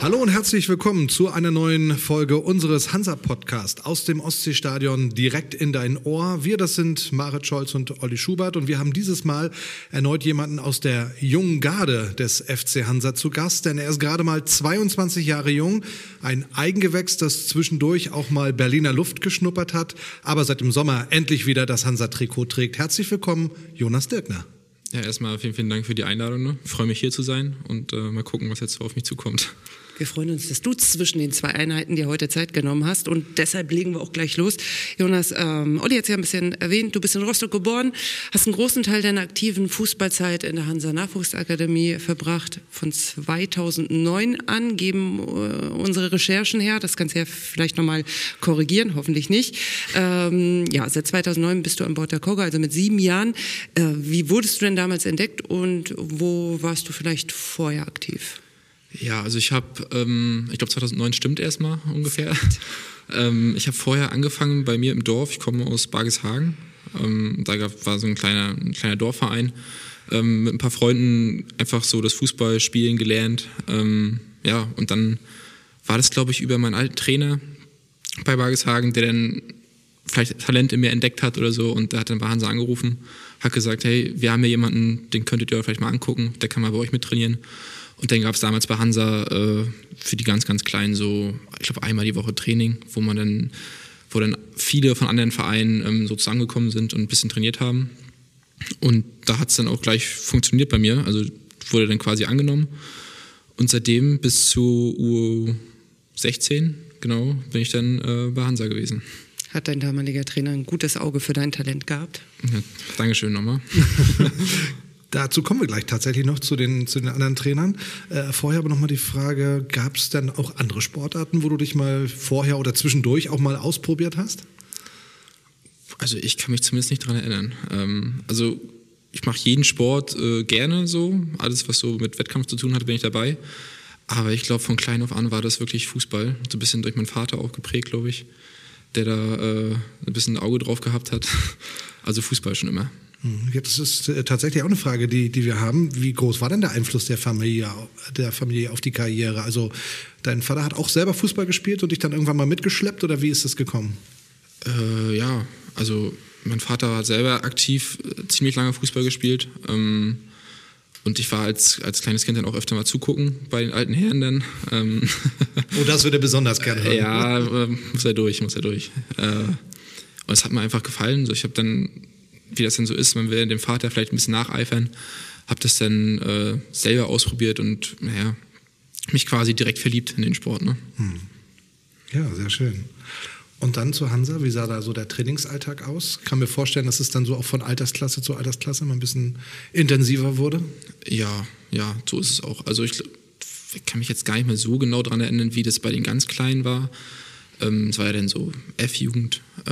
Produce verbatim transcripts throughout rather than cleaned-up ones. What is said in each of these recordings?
Hallo und herzlich willkommen zu einer neuen Folge unseres Hansa-Podcasts aus dem Ostseestadion direkt in dein Ohr. Wir, das sind Marit Scholz und Olli Schubert und wir haben dieses Mal erneut jemanden aus der jungen Garde des F C Hansa zu Gast, denn er ist gerade mal zweiundzwanzig Jahre jung, ein Eigengewächs, das zwischendurch auch mal Berliner Luft geschnuppert hat, aber seit dem Sommer endlich wieder das Hansa-Trikot trägt. Herzlich willkommen, Jonas Dirkner. Ja, erstmal vielen, vielen Dank für die Einladung. Ne? Ich freue mich, hier zu sein und äh, mal gucken, was jetzt so auf mich zukommt. Wir freuen uns, dass du zwischen den zwei Einheiten dir heute Zeit genommen hast und deshalb legen wir auch gleich los. Jonas, ähm, Olli hat es ja ein bisschen erwähnt, du bist in Rostock geboren, hast einen großen Teil deiner aktiven Fußballzeit in der Hansa-Nachwuchsakademie verbracht. Von zweitausendneun an geben äh, unsere Recherchen her, das kannst du ja vielleicht nochmal korrigieren, hoffentlich nicht. Ähm, ja, seit zweitausendneun bist du an Bord der Kogge, also mit sieben Jahren. Äh, wie wurdest du denn damals entdeckt und wo warst du vielleicht vorher aktiv? Ja, also ich habe, ähm, ich glaube zweitausendneun stimmt erstmal ungefähr. ähm, ich habe vorher angefangen bei mir im Dorf, ich komme aus Bargishagen. Ähm, da gab, war so ein kleiner, ein kleiner Dorfverein. Ähm, mit ein paar Freunden einfach so das Fußballspielen gelernt. Ähm, ja, und dann war das, glaube ich, über meinen alten Trainer bei Bargishagen, der dann vielleicht Talent in mir entdeckt hat oder so. Und der hat dann bei Hansa angerufen, hat gesagt, hey, wir haben hier jemanden, den könntet ihr vielleicht mal angucken, der kann mal bei euch mittrainieren. Und dann gab es damals bei Hansa äh, für die ganz, ganz Kleinen so, ich glaube, einmal die Woche Training, wo man dann, wo dann viele von anderen Vereinen ähm, so zusammengekommen sind und ein bisschen trainiert haben. Und da hat es dann auch gleich funktioniert bei mir, also wurde dann quasi angenommen. Und seitdem bis zu U sechzehn, genau, bin ich dann äh, bei Hansa gewesen. Hat dein damaliger Trainer ein gutes Auge für dein Talent gehabt? Ja, Dankeschön nochmal. Dazu kommen wir gleich tatsächlich noch zu den, zu den anderen Trainern. Äh, vorher aber nochmal die Frage, gab es dann auch andere Sportarten, wo du dich mal vorher oder zwischendurch auch mal ausprobiert hast? Also ich kann mich zumindest nicht daran erinnern. Ähm, also ich mache jeden Sport äh, gerne so. Alles, was so mit Wettkampf zu tun hat, bin ich dabei. Aber ich glaube, von klein auf an war das wirklich Fußball. So ein bisschen durch meinen Vater auch geprägt, glaube ich, der da äh, ein bisschen ein Auge drauf gehabt hat. Also Fußball schon immer. Ja, das ist tatsächlich auch eine Frage, die, die wir haben. Wie groß war denn der Einfluss der Familie, der Familie auf die Karriere? Also dein Vater hat auch selber Fußball gespielt und dich dann irgendwann mal mitgeschleppt oder wie ist das gekommen? Äh, ja, also mein Vater hat selber aktiv äh, ziemlich lange Fußball gespielt. Ähm, und ich war als, als kleines Kind dann auch öfter mal zugucken bei den alten Herren dann. Ähm, oh, das würde er besonders gerne hören. Ja, äh, muss er durch, muss er durch. Äh, und es hat mir einfach gefallen. So, ich habe dann, wie das denn so ist, man will dem Vater vielleicht ein bisschen nacheifern, habe das dann äh, selber ausprobiert und naja, mich quasi direkt verliebt in den Sport. Ne? Hm. Ja, sehr schön. Und dann zu Hansa, wie sah da so der Trainingsalltag aus? Kann mir vorstellen, dass es dann so auch von Altersklasse zu Altersklasse mal ein bisschen intensiver wurde? Ja, ja, so ist es auch. Also ich, ich kann mich jetzt gar nicht mehr so genau daran erinnern, wie das bei den ganz Kleinen war. Ähm, es war ja dann so F-Jugend, äh,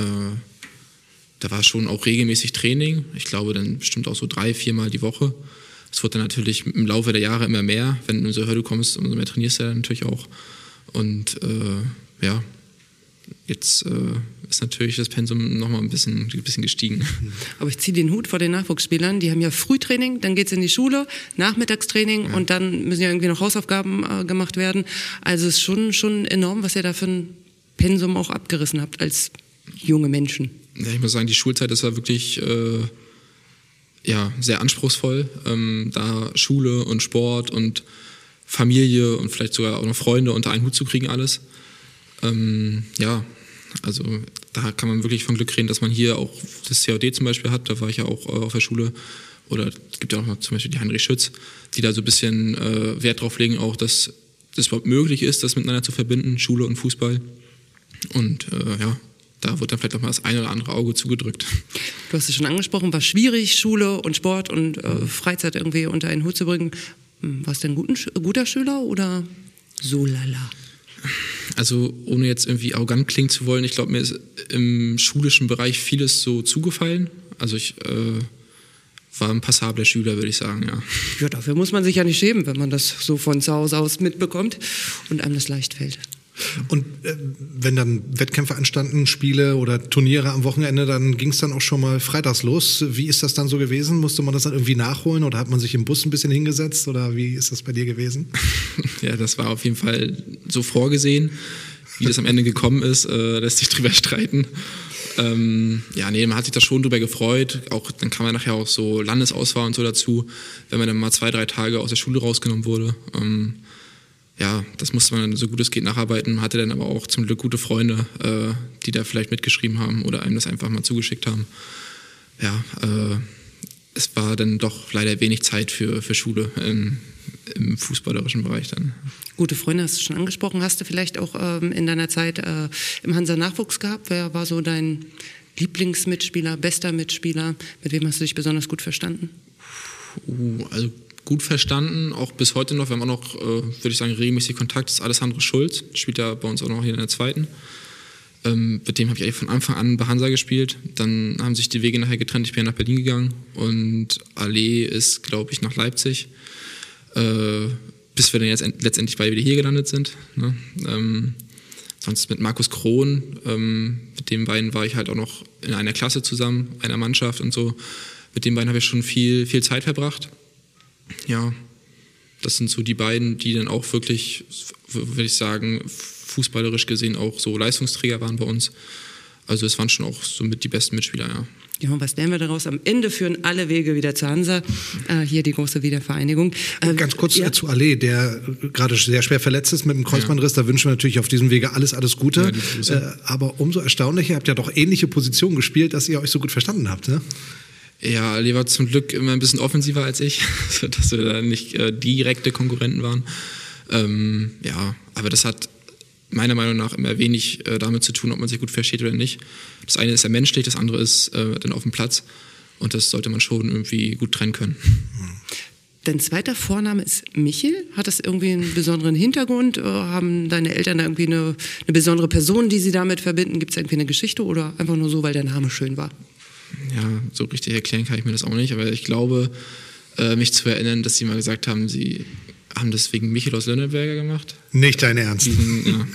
da war schon auch regelmäßig Training. Ich glaube, dann bestimmt auch so drei, viermal die Woche. Es wird dann natürlich im Laufe der Jahre immer mehr. Wenn du in so eine Hürde kommst, umso mehr trainierst du dann natürlich auch. Und äh, ja, jetzt äh, ist natürlich das Pensum nochmal ein bisschen, ein bisschen gestiegen. Aber ich ziehe den Hut vor den Nachwuchsspielern. Die haben ja Frühtraining, dann geht es in die Schule, Nachmittagstraining ja. Und dann müssen ja irgendwie noch Hausaufgaben äh, gemacht werden. Also es ist schon, schon enorm, was ihr da für ein Pensum auch abgerissen habt als junge Menschen. Ja, ich muss sagen, die Schulzeit, das war wirklich äh, ja, sehr anspruchsvoll. Ähm, da Schule und Sport und Familie und vielleicht sogar auch noch Freunde unter einen Hut zu kriegen, alles. Ähm, ja, also da kann man wirklich von Glück reden, dass man hier auch das C O D zum Beispiel hat. Da war ich ja auch äh, auf der Schule. Oder es gibt ja auch noch zum Beispiel die Heinrich Schütz, die da so ein bisschen äh, Wert drauf legen, auch, dass das überhaupt möglich ist, das miteinander zu verbinden, Schule und Fußball. Und äh, ja, da wird dann vielleicht auch mal das ein oder andere Auge zugedrückt. Du hast es schon angesprochen, war schwierig, Schule und Sport und äh, Freizeit irgendwie unter einen Hut zu bringen. Warst du ein guten, guter Schüler oder so lala? Also ohne jetzt irgendwie arrogant klingen zu wollen, ich glaube, mir ist im schulischen Bereich vieles so zugefallen. Also ich äh, war ein passabler Schüler, würde ich sagen, ja. Ja, dafür muss man sich ja nicht schämen, wenn man das so von zu Hause aus mitbekommt und einem das leicht fällt. Und äh, wenn dann Wettkämpfe anstanden, Spiele oder Turniere am Wochenende, dann ging es dann auch schon mal freitags los. Wie ist das dann so gewesen? Musste man das dann irgendwie nachholen oder hat man sich im Bus ein bisschen hingesetzt oder wie ist das bei dir gewesen? Ja, das war auf jeden Fall so vorgesehen. Wie das am Ende gekommen ist, äh, lässt sich drüber streiten. Ähm, ja, nee, man hat sich da schon drüber gefreut. Auch dann kam ja nachher auch so Landesauswahl und so dazu, wenn man dann mal zwei, drei Tage aus der Schule rausgenommen wurde. Ähm, ja, das musste man dann so gut es geht nacharbeiten. Hatte dann aber auch zum Glück gute Freunde, äh, die da vielleicht mitgeschrieben haben oder einem das einfach mal zugeschickt haben. Ja, äh, es war dann doch leider wenig Zeit für, für Schule im, im fußballerischen Bereich dann. Gute Freunde hast du schon angesprochen. Hast du vielleicht auch ähm, in deiner Zeit äh, im Hansa-Nachwuchs gehabt? Wer war so dein Lieblingsmitspieler, bester Mitspieler? Mit wem hast du dich besonders gut verstanden? Uh, also gut verstanden, auch bis heute noch. Wir haben auch noch, äh, würde ich sagen, regelmäßig Kontakt. Das ist Alessandro Schulz, spielt ja bei uns auch noch hier in der zweiten. Ähm, mit dem habe ich eigentlich von Anfang an bei Hansa gespielt. Dann haben sich die Wege nachher getrennt. Ich bin nach Berlin gegangen und Ale ist, glaube ich, nach Leipzig. Äh, bis wir dann jetzt letztendlich beide wieder hier gelandet sind. Ne? Ähm, sonst mit Markus Krohn, ähm, mit den beiden war ich halt auch noch in einer Klasse zusammen, einer Mannschaft und so. Mit den beiden habe ich schon viel, viel Zeit verbracht. Ja, das sind so die beiden, die dann auch wirklich, würde ich sagen, fußballerisch gesehen auch so Leistungsträger waren bei uns. Also es waren schon auch somit die besten Mitspieler, ja. Ja, und was lernen wir daraus? Am Ende führen alle Wege wieder zu Hansa. Äh, hier die große Wiedervereinigung. Äh, Ganz kurz ja. zu Ale, der gerade sehr schwer verletzt ist mit dem Kreuzbandriss. Da wünschen wir natürlich auf diesem Wege alles, alles Gute. Ja, äh, aber umso erstaunlicher, ihr habt ja doch ähnliche Positionen gespielt, dass ihr euch so gut verstanden habt, ne? Ja, Ale war zum Glück immer ein bisschen offensiver als ich, dass wir da nicht äh, direkte Konkurrenten waren. Ähm, ja, aber das hat meiner Meinung nach immer wenig äh, damit zu tun, ob man sich gut versteht oder nicht. Das eine ist ja menschlich, das andere ist äh, dann auf dem Platz. Und das sollte man schon irgendwie gut trennen können. Dein zweiter Vorname ist Michel. Hat das irgendwie einen besonderen Hintergrund? Haben deine Eltern da irgendwie eine, eine besondere Person, die sie damit verbinden? Gibt es irgendwie eine Geschichte oder einfach nur so, weil der Name schön war? Ja, so richtig erklären kann ich mir das auch nicht. Aber ich glaube, äh, mich zu erinnern, dass sie mal gesagt haben, sie haben das wegen Michel aus Lönneberger gemacht. Nicht dein Ernst. Diesen, ja.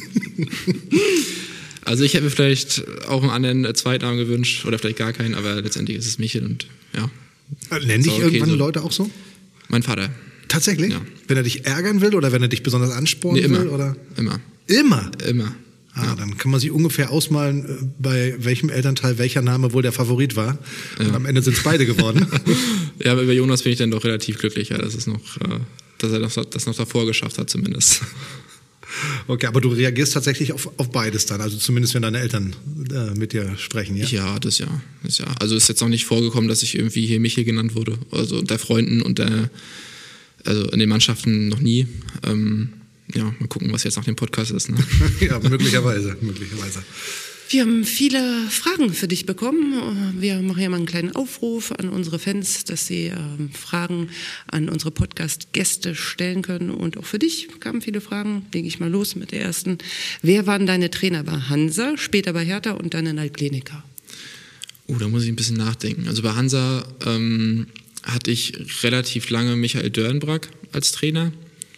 Also ich hätte mir vielleicht auch einen anderen Zweitnamen gewünscht oder vielleicht gar keinen, aber letztendlich ist es Michel und ja. Nennen dich okay, irgendwann so. Leute auch so? Mein Vater. Tatsächlich? Ja. Wenn er dich ärgern will oder wenn er dich besonders anspornen nee, immer. will? Oder? Immer. Immer? Immer. Ah, ja. Dann kann man sich ungefähr ausmalen, bei welchem Elternteil welcher Name wohl der Favorit war. Ja. Und am Ende sind es beide geworden. Ja, aber über Jonas bin ich dann doch relativ glücklich, ja, dass, es noch, dass er das noch davor geschafft hat zumindest. Okay, aber du reagierst tatsächlich auf, auf beides dann, also zumindest wenn deine Eltern äh, mit dir sprechen, ja? Ja, das ja, das ja. Also ist jetzt auch nicht vorgekommen, dass ich irgendwie hier Michel genannt wurde, also unter Freunden und der, also in den Mannschaften noch nie. Ähm, ja, mal gucken, was jetzt nach dem Podcast ist. Ne? Ja, möglicherweise, möglicherweise. Wir haben viele Fragen für dich bekommen. Wir machen ja mal einen kleinen Aufruf an unsere Fans, dass sie äh, Fragen an unsere Podcast-Gäste stellen können. Und auch für dich kamen viele Fragen. Lege ich mal los mit der ersten. Wer waren deine Trainer bei Hansa, später bei Hertha und dann in Altklinika? Oh, da muss ich ein bisschen nachdenken. Also bei Hansa ähm, hatte ich relativ lange Michael Dörnbrack als Trainer.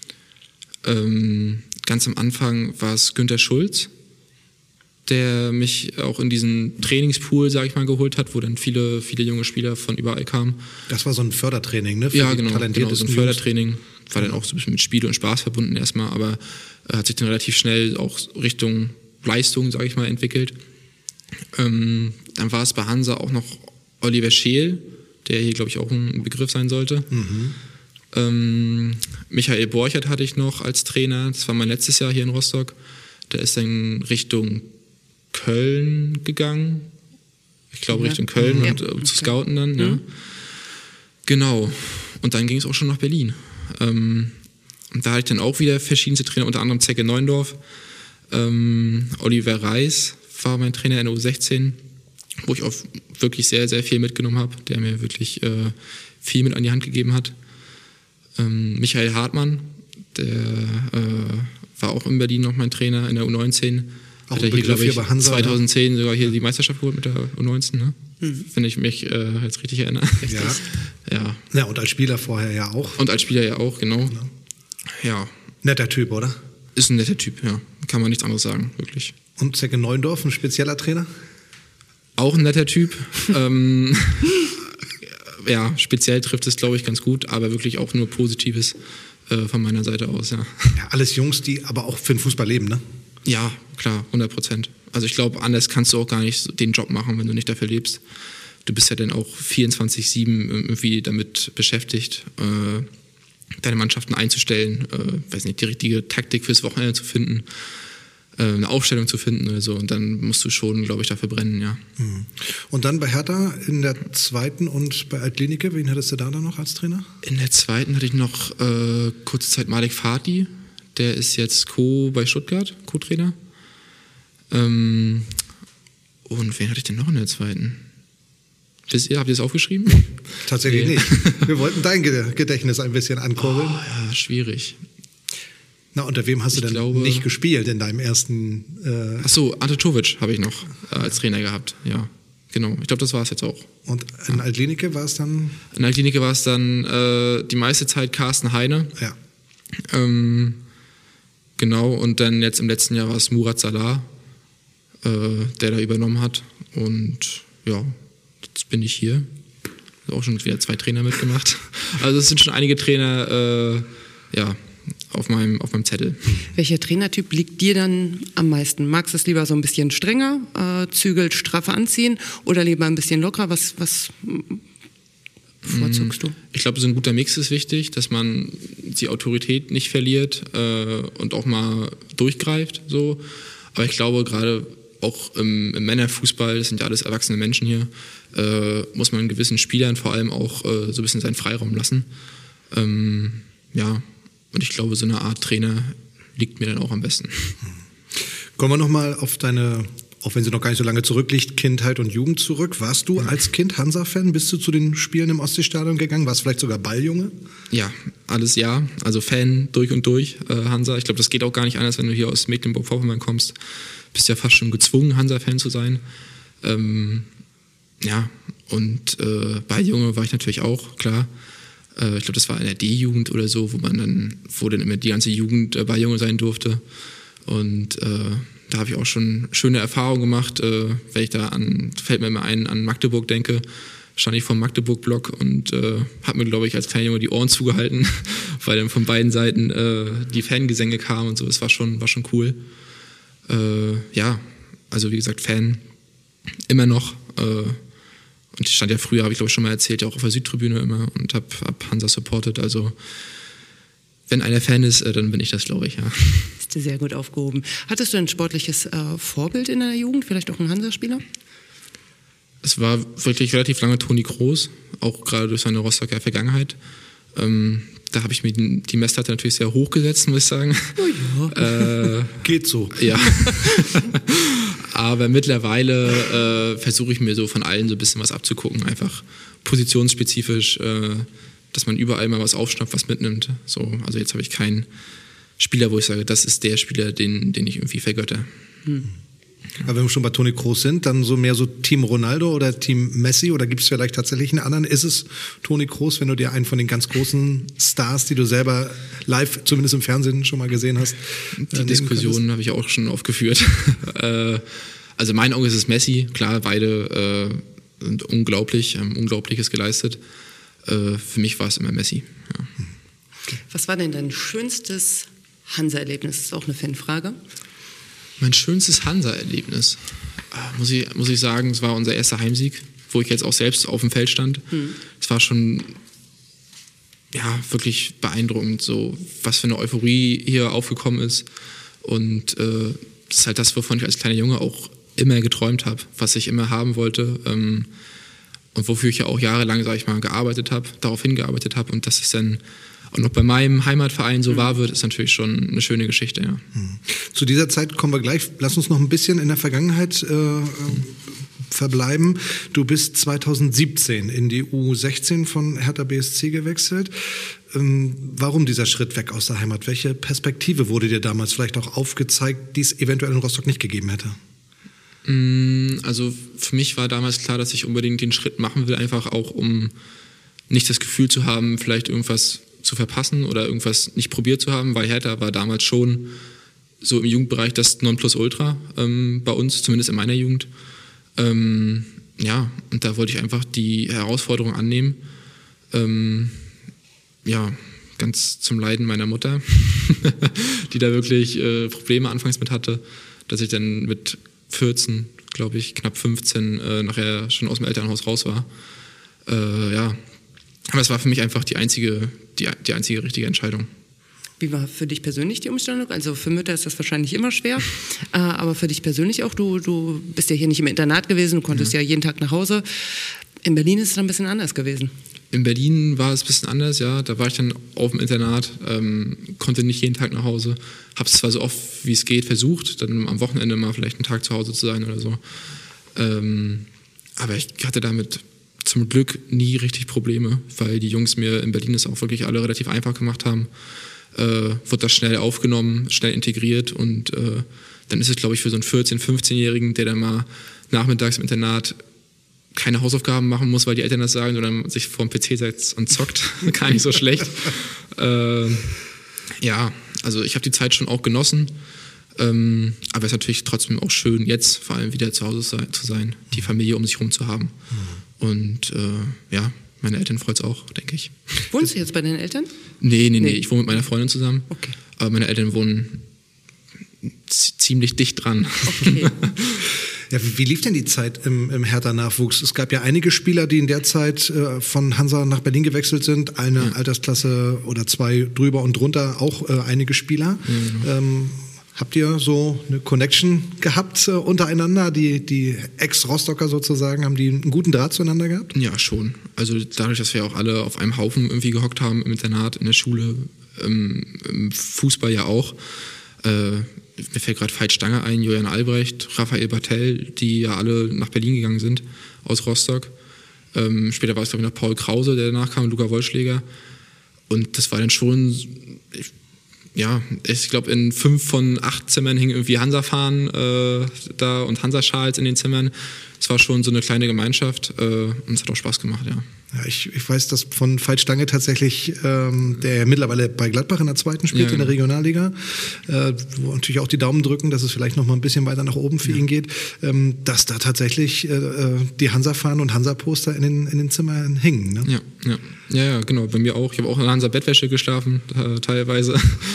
Ähm, ganz am Anfang war es Günter Schulz, der mich auch in diesen Trainingspool, sage ich mal, geholt hat, wo dann viele, viele junge Spieler von überall kamen. Das war so ein Fördertraining, ne? Für ja, genau, genau, so ein Fördertraining. War dann ja. auch so ein bisschen mit Spiel und Spaß verbunden erstmal, aber äh, hat sich dann relativ schnell auch Richtung Leistung, sage ich mal, entwickelt. Ähm, dann war es bei Hansa auch noch Oliver Scheel, der hier, glaube ich, auch ein Begriff sein sollte. Mhm. Ähm, Michael Borchert hatte ich noch als Trainer, das war mein letztes Jahr hier in Rostock. Der ist dann Richtung Köln gegangen. Ich glaube, ja. Richtung Köln ja. und um okay. zu scouten dann. Ja. Mhm. Genau. Und dann ging es auch schon nach Berlin. Ähm, und da hatte ich dann auch wieder verschiedenste Trainer, unter anderem Zecke Neuendorf. Ähm, Oliver Reis war mein Trainer in der U sechzehn, wo ich auch wirklich sehr, sehr viel mitgenommen habe, der mir wirklich äh, viel mit an die Hand gegeben hat. Ähm, Michael Hartmann, der äh, war auch in Berlin noch mein Trainer in der U neunzehn. Auch hat er hier, glaube ich, Hansa, zweitausendzehn sogar hier die Meisterschaft geholt mit der U neunzehn, ne? Mhm. Wenn ich mich äh, jetzt richtig erinnere. Ja. ja. Ja, und als Spieler vorher ja auch. Und als Spieler ja auch, genau. genau. Ja. Netter Typ, oder? Ist ein netter Typ, ja. kann man nichts anderes sagen, wirklich. Und Zecke Neuendorf, ein spezieller Trainer? Auch ein netter Typ. ähm, ja, speziell trifft es, glaube ich, ganz gut, aber wirklich auch nur Positives äh, von meiner Seite aus, ja. Ja, alles Jungs, die aber auch für den Fußball leben, ne? Ja, klar, hundert Prozent. Also ich glaube, anders kannst du auch gar nicht den Job machen, wenn du nicht dafür lebst. Du bist ja dann auch vierundzwanzig sieben irgendwie damit beschäftigt, äh, deine Mannschaften einzustellen, äh, weiß nicht, die richtige Taktik fürs Wochenende zu finden, äh, eine Aufstellung zu finden oder so. Und dann musst du schon, glaube ich, dafür brennen, ja. Und dann bei Hertha in der zweiten und bei Altlinike, wen hattest du da dann noch als Trainer? In der zweiten hatte ich noch äh, kurze Zeit Malik Fatih, der ist jetzt Co. bei Stuttgart, Co-Trainer. Ähm, und wen hatte ich denn noch in der zweiten? Das, habt ihr das aufgeschrieben? Tatsächlich nee. nicht. Wir wollten dein Gedächtnis ein bisschen ankurbeln. Oh, ja, schwierig. Na, unter wem hast du ich denn glaube, nicht gespielt in deinem ersten... Äh Achso, Ante Czovic habe ich noch äh, als Trainer gehabt, ja. Genau, ich glaube, das war es jetzt auch. Und in ja. Altlinike war es dann? In Altlinike war es dann äh, die meiste Zeit Carsten Heine. Ja. Ähm, genau, und dann jetzt im letzten Jahr war es Murat Salah, äh, der da übernommen hat. Und ja, jetzt bin ich hier. Auch schon wieder zwei Trainer mitgemacht. Also es sind schon einige Trainer äh, ja, auf, meinem, auf meinem Zettel. Welcher Trainertyp liegt dir dann am meisten? Magst du es lieber so ein bisschen strenger, äh, zügelt, straffer anziehen oder lieber ein bisschen lockerer? Was, was bevorzugst du? Ich glaube, so ein guter Mix ist wichtig, dass man die Autorität nicht verliert äh, und auch mal durchgreift. So. Aber ich glaube, gerade auch im, im Männerfußball, das sind ja alles erwachsene Menschen hier, äh, muss man gewissen Spielern vor allem auch äh, so ein bisschen seinen Freiraum lassen. Ähm, ja, und ich glaube, so eine Art Trainer liegt mir dann auch am besten. Kommen wir nochmal auf deine, auch wenn sie noch gar nicht so lange zurückliegt, Kindheit und Jugend zurück. Warst du als Kind Hansa-Fan? Bist du zu den Spielen im Ostseestadion gegangen? Warst du vielleicht sogar Balljunge? Ja, alles ja. Also Fan durch und durch, äh, Hansa. Ich glaube, das geht auch gar nicht anders, wenn du hier aus Mecklenburg-Vorpommern kommst. Bist ja fast schon gezwungen, Hansa-Fan zu sein. Ähm, ja, und äh, Balljunge war ich natürlich auch, klar. Äh, ich glaube, das war in der D-Jugend oder so, wo man dann, wo dann immer die ganze Jugend äh, Balljunge sein durfte. Und äh, da habe ich auch schon schöne Erfahrungen gemacht. Äh, wenn ich da an, fällt mir immer ein, an Magdeburg denke, stand ich vor dem Magdeburg-Block und äh, habe mir, glaube ich, als kleiner Junge die Ohren zugehalten, weil dann von beiden Seiten äh, die Fangesänge kamen und so. Es war schon, war schon cool. Äh, ja, also wie gesagt, Fan immer noch. Äh, und ich stand ja früher, habe ich glaube ich schon mal erzählt, ja auch auf der Südtribüne immer und habe hab Hansa supportet. Also wenn einer Fan ist, äh, dann bin ich das, glaube ich, ja. Ist dir sehr gut aufgehoben. Hattest du ein sportliches äh, Vorbild in der Jugend, vielleicht auch ein Hansa-Spieler? Es war wirklich relativ lange Toni Kroos, auch gerade durch seine Rostocker Vergangenheit. Ähm, da habe ich mir die, die Messlatte natürlich sehr hoch gesetzt, muss ich sagen. Oh ja. Äh, Geht so. Ja. Aber mittlerweile äh, versuche ich mir so von allen so ein bisschen was abzugucken, einfach positionsspezifisch, äh, dass man überall mal was aufschnappt, was mitnimmt. So, also jetzt habe ich keinen Spieler, wo ich sage, das ist der Spieler, den, den ich irgendwie vergötter. Hm. Aber wenn wir schon bei Toni Kroos sind, dann so mehr so Team Ronaldo oder Team Messi oder gibt es vielleicht tatsächlich einen anderen? Ist es Toni Kroos, wenn du dir einen von den ganz großen Stars, die du selber live, zumindest im Fernsehen schon mal gesehen hast? Die Diskussion habe ich auch schon aufgeführt. Also in meinen Augen ist es Messi, klar, beide äh, sind unglaublich, haben Unglaubliches geleistet. Äh, für mich war es immer Messi. Ja. Was war denn dein schönstes Hansa-Erlebnis? Das ist auch eine Fanfrage. Mein schönstes Hansa-Erlebnis, muss ich, muss ich sagen, es war unser erster Heimsieg, wo ich jetzt auch selbst auf dem Feld stand. Es hm. war schon ja, wirklich beeindruckend, so was für eine Euphorie hier aufgekommen ist. Und äh, das ist halt das, wovon ich als kleiner Junge auch immer geträumt habe, was ich immer haben wollte. Ähm, und wofür ich ja auch jahrelang, sage ich mal, gearbeitet habe, darauf hingearbeitet habe. Und dass es dann auch noch bei meinem Heimatverein so wahr wird, ist natürlich schon eine schöne Geschichte, ja. Zu dieser Zeit kommen wir gleich. Lass uns noch ein bisschen in der Vergangenheit äh, verbleiben. Du bist zweitausendsiebzehn in die U sechzehn von Hertha B S C gewechselt. Ähm, warum dieser Schritt weg aus der Heimat? Welche Perspektive wurde dir damals vielleicht auch aufgezeigt, die es eventuell in Rostock nicht gegeben hätte? Also für mich war damals klar, dass ich unbedingt den Schritt machen will, einfach auch um nicht das Gefühl zu haben, vielleicht irgendwas zu verpassen oder irgendwas nicht probiert zu haben, weil Hertha war damals schon so im Jugendbereich das Nonplusultra ähm, bei uns, zumindest in meiner Jugend. Ähm, ja, und da wollte ich einfach die Herausforderung annehmen. Ähm, ja, ganz zum Leiden meiner Mutter, die da wirklich äh, Probleme anfangs mit hatte, dass ich dann mit vierzehn, glaube ich, knapp fünfzehn äh, nachher schon aus dem Elternhaus raus war. Äh, ja, aber es war für mich einfach die einzige, die, die einzige richtige Entscheidung. Wie war für dich persönlich die Umstellung? Also für Mütter ist das wahrscheinlich immer schwer, äh, aber für dich persönlich auch. Du, du bist ja hier nicht im Internat gewesen, du konntest ja, ja jeden Tag nach Hause. In Berlin ist es dann ein bisschen anders gewesen. In Berlin war es ein bisschen anders, ja. Da war ich dann auf dem Internat, ähm, konnte nicht jeden Tag nach Hause. Habe es zwar so oft wie es geht versucht, dann am Wochenende mal vielleicht einen Tag zu Hause zu sein oder so. Ähm, aber ich hatte damit zum Glück nie richtig Probleme, weil die Jungs mir in Berlin es auch wirklich alle relativ einfach gemacht haben. Äh, wurde das schnell aufgenommen, schnell integriert und äh, dann ist es, glaube ich, für so einen vierzehn-, fünfzehnjährigen, der dann mal nachmittags im Internat keine Hausaufgaben machen muss, weil die Eltern das sagen, sondern sich vor dem P C setzt und zockt, gar nicht so schlecht. äh, ja, also ich habe die Zeit schon auch genossen, ähm, aber es ist natürlich trotzdem auch schön, jetzt vor allem wieder zu Hause zu sein, die Familie um sich herum zu haben. Mhm. Und äh, ja, meine Eltern freut es auch, denke ich. Wohnst du jetzt bei deinen Eltern? Nee, nee, nee, nee, ich wohne mit meiner Freundin zusammen, okay. Aber meine Eltern wohnen z- ziemlich dicht dran. Okay. Ja, wie lief denn die Zeit im, im Hertha-Nachwuchs? Es gab ja einige Spieler, die in der Zeit äh, von Hansa nach Berlin gewechselt sind. Eine ja. Altersklasse oder zwei drüber und drunter auch äh, einige Spieler. Ja, genau. ähm, habt ihr so eine Connection gehabt äh, untereinander? Die, die Ex-Rostocker sozusagen, haben die einen guten Draht zueinander gehabt? Ja, schon. Also dadurch, dass wir auch alle auf einem Haufen irgendwie gehockt haben, im Internat, in der Schule, ähm, im Fußball ja auch. Äh, Mir fällt gerade Veit Stange ein, Julian Albrecht, Raphael Bartel, die ja alle nach Berlin gegangen sind aus Rostock. Ähm, später war es, glaube ich, noch Paul Krause, der danach kam, Luca Wollschläger. Und das war dann schon, ich, ja, ich glaube, in fünf von acht Zimmern hingen irgendwie Hansa-Fahnen äh, da und Hansa-Schals in den Zimmern. Es war schon so eine kleine Gemeinschaft äh, und es hat auch Spaß gemacht, ja. Ja, ich, ich weiß, dass von Veit Stange tatsächlich, ähm, der ja mittlerweile bei Gladbach in der zweiten spielt, ja, in der Regionalliga, äh, wo natürlich auch die Daumen drücken, dass es vielleicht noch mal ein bisschen weiter nach oben für ja. ihn geht, ähm, dass da tatsächlich äh, die Hansa-Fahnen und Hansa-Poster in den, in den Zimmern hingen. Ne? Ja, ja. ja, ja, genau, bei mir auch. Ich habe auch in Hansa-Bettwäsche geschlafen, äh, teilweise.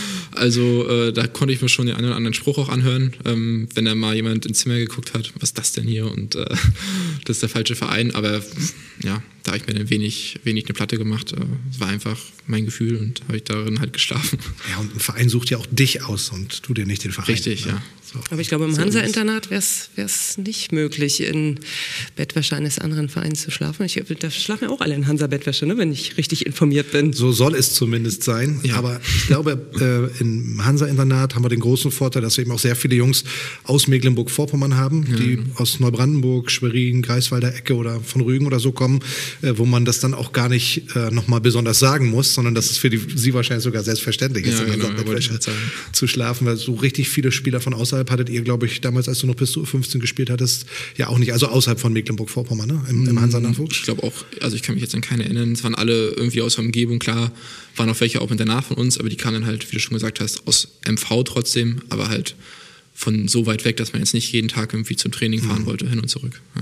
Also äh, da konnte ich mir schon den einen oder anderen Spruch auch anhören, ähm, wenn da mal jemand ins Zimmer geguckt hat, was ist das denn hier und äh, das ist der falsche Verein, aber ja, da habe ich mir dann wenig, wenig eine Platte gemacht. Es war einfach mein Gefühl und habe ich darin halt geschlafen. Ja, und ein Verein sucht ja auch dich aus und du dir nicht den Verein. Richtig, ne? Ja. So. Aber ich glaube, im so Hansa-Internat wäre es nicht möglich, in Bettwäsche eines anderen Vereins zu schlafen. Ich, da schlafen ja auch alle in Hansa-Bettwäsche, ne, wenn ich richtig informiert bin. So soll es zumindest sein. Ja. Aber ich glaube, äh, im Hansa-Internat haben wir den großen Vorteil, dass wir eben auch sehr viele Jungs aus Mecklenburg-Vorpommern haben, ja, die aus Neubrandenburg, Schwerin, Greifswalder Ecke oder von Rügen oder so kommen, äh, wo man das dann auch gar nicht äh, nochmal besonders sagen muss, sondern dass es für die, sie wahrscheinlich sogar selbstverständlich ist, ja, in genau, Hansa-Bettwäsche zu schlafen, weil so richtig viele Spieler von außerhalb hattet ihr, glaube ich, damals, als du noch bis zu U fünfzehn gespielt hattest, ja auch nicht, also außerhalb von Mecklenburg-Vorpommern, ne? Im, im Hansa-Nachwuchs. Ich glaube auch, also ich kann mich jetzt an keine erinnern, es waren alle irgendwie aus der Umgebung, klar, waren auch welche auch mit danach von uns, aber die kamen dann halt, wie du schon gesagt hast, aus M V trotzdem, aber halt von so weit weg, dass man jetzt nicht jeden Tag irgendwie zum Training fahren mhm. wollte, hin und zurück. Ja.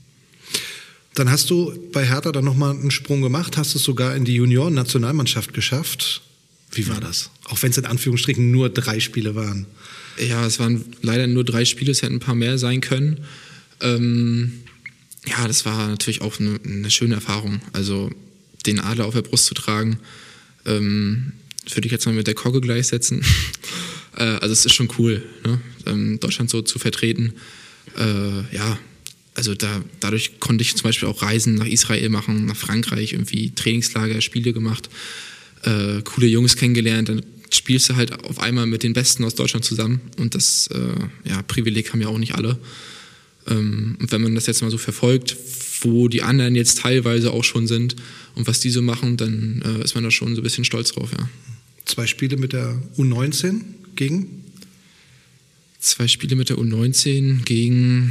Dann hast du bei Hertha dann nochmal einen Sprung gemacht, hast es sogar in die Junioren-Nationalmannschaft geschafft. Wie war das? Auch wenn es in Anführungsstrichen nur drei Spiele waren. Ja, es waren leider nur drei Spiele, es hätten ein paar mehr sein können. Ähm, ja, das war natürlich auch eine, eine schöne Erfahrung. Also den Adler auf der Brust zu tragen, ähm, würde ich jetzt mal mit der Kogge gleichsetzen. äh, also es ist schon cool, ne? ähm, Deutschland so zu vertreten. Äh, ja, also da, dadurch konnte ich zum Beispiel auch Reisen nach Israel machen, nach Frankreich, irgendwie Trainingslager, Spiele gemacht, äh, coole Jungs kennengelernt. Dann spielst du halt auf einmal mit den Besten aus Deutschland zusammen und das äh, ja, Privileg haben ja auch nicht alle. Ähm, und wenn man das jetzt mal so verfolgt, wo die anderen jetzt teilweise auch schon sind und was die so machen, dann äh, ist man da schon so ein bisschen stolz drauf, ja. Zwei Spiele mit der U neunzehn gegen? Zwei Spiele mit der U neunzehn gegen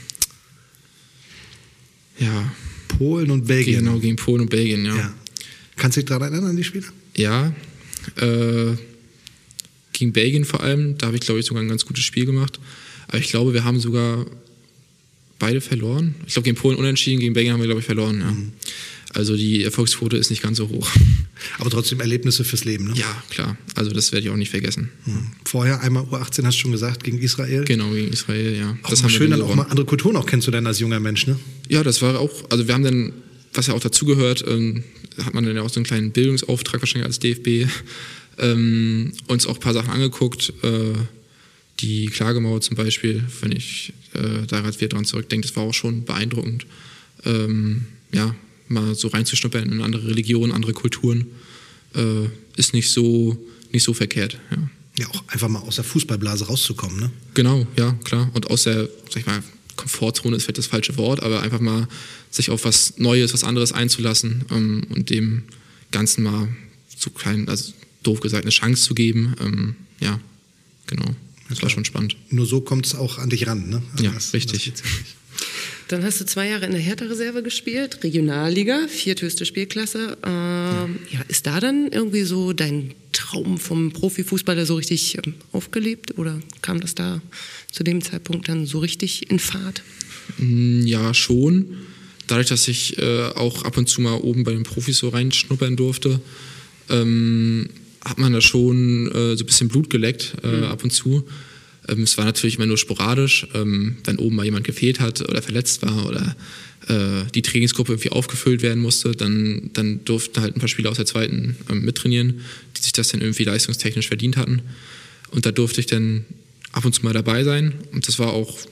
ja, Polen und Belgien. Genau, gegen Polen und Belgien, ja. ja. Kannst du dich daran erinnern, an die Spiele? Ja, äh, gegen Belgien vor allem. Da habe ich, glaube ich, sogar ein ganz gutes Spiel gemacht. Aber ich glaube, wir haben sogar beide verloren. Ich glaube, gegen Polen unentschieden, gegen Belgien haben wir, glaube ich, verloren. Ja. Mhm. Also die Erfolgsquote ist nicht ganz so hoch. Aber trotzdem Erlebnisse fürs Leben, ne? Ja, klar. Also das werde ich auch nicht vergessen. Mhm. Vorher einmal U achtzehn, hast du schon gesagt, gegen Israel? Genau, gegen Israel, ja. Auch das haben schön, dann auch mal andere Kulturen auch kennenzulernen als junger Mensch, ne? Ja, das war auch, also wir haben dann, was ja auch dazugehört, ähm, hat man dann ja auch so einen kleinen Bildungsauftrag wahrscheinlich als D F B, ähm, uns auch ein paar Sachen angeguckt, äh, die Klagemauer zum Beispiel, wenn ich äh, da gerade wieder dran zurückdenke, das war auch schon beeindruckend. Ähm, ja, mal so reinzuschnuppern in andere Religionen, andere Kulturen, äh, ist nicht so, nicht so verkehrt. Ja. Ja, auch einfach mal aus der Fußballblase rauszukommen, ne? Genau, ja, klar. Und aus der, sag ich mal, Komfortzone ist vielleicht das falsche Wort, aber einfach mal sich auf was Neues, was anderes einzulassen ähm, und dem Ganzen mal so klein, also doof gesagt, eine Chance zu geben. Ähm, ja, genau. Das war schon spannend. Nur so kommt es auch an dich ran, ne? Also ja, das, richtig. Das Dann hast du zwei Jahre in der Hertha-Reserve gespielt, Regionalliga, vierthöchste Spielklasse. Ähm, ja. ja, ist da dann irgendwie so dein Traum vom Profifußballer so richtig ähm, aufgelebt oder kam das da zu dem Zeitpunkt dann so richtig in Fahrt? Ja, schon. Dadurch, dass ich äh, auch ab und zu mal oben bei den Profis so reinschnuppern durfte, ähm, hat man da schon äh, so ein bisschen Blut geleckt, äh, mhm. ab und zu. Ähm, es war natürlich immer nur sporadisch, ähm, wenn oben mal jemand gefehlt hat oder verletzt war oder äh, die Trainingsgruppe irgendwie aufgefüllt werden musste, dann, dann durften halt ein paar Spieler aus der zweiten ähm, mittrainieren, die sich das dann irgendwie leistungstechnisch verdient hatten. Und da durfte ich dann ab und zu mal dabei sein. Und das war auch,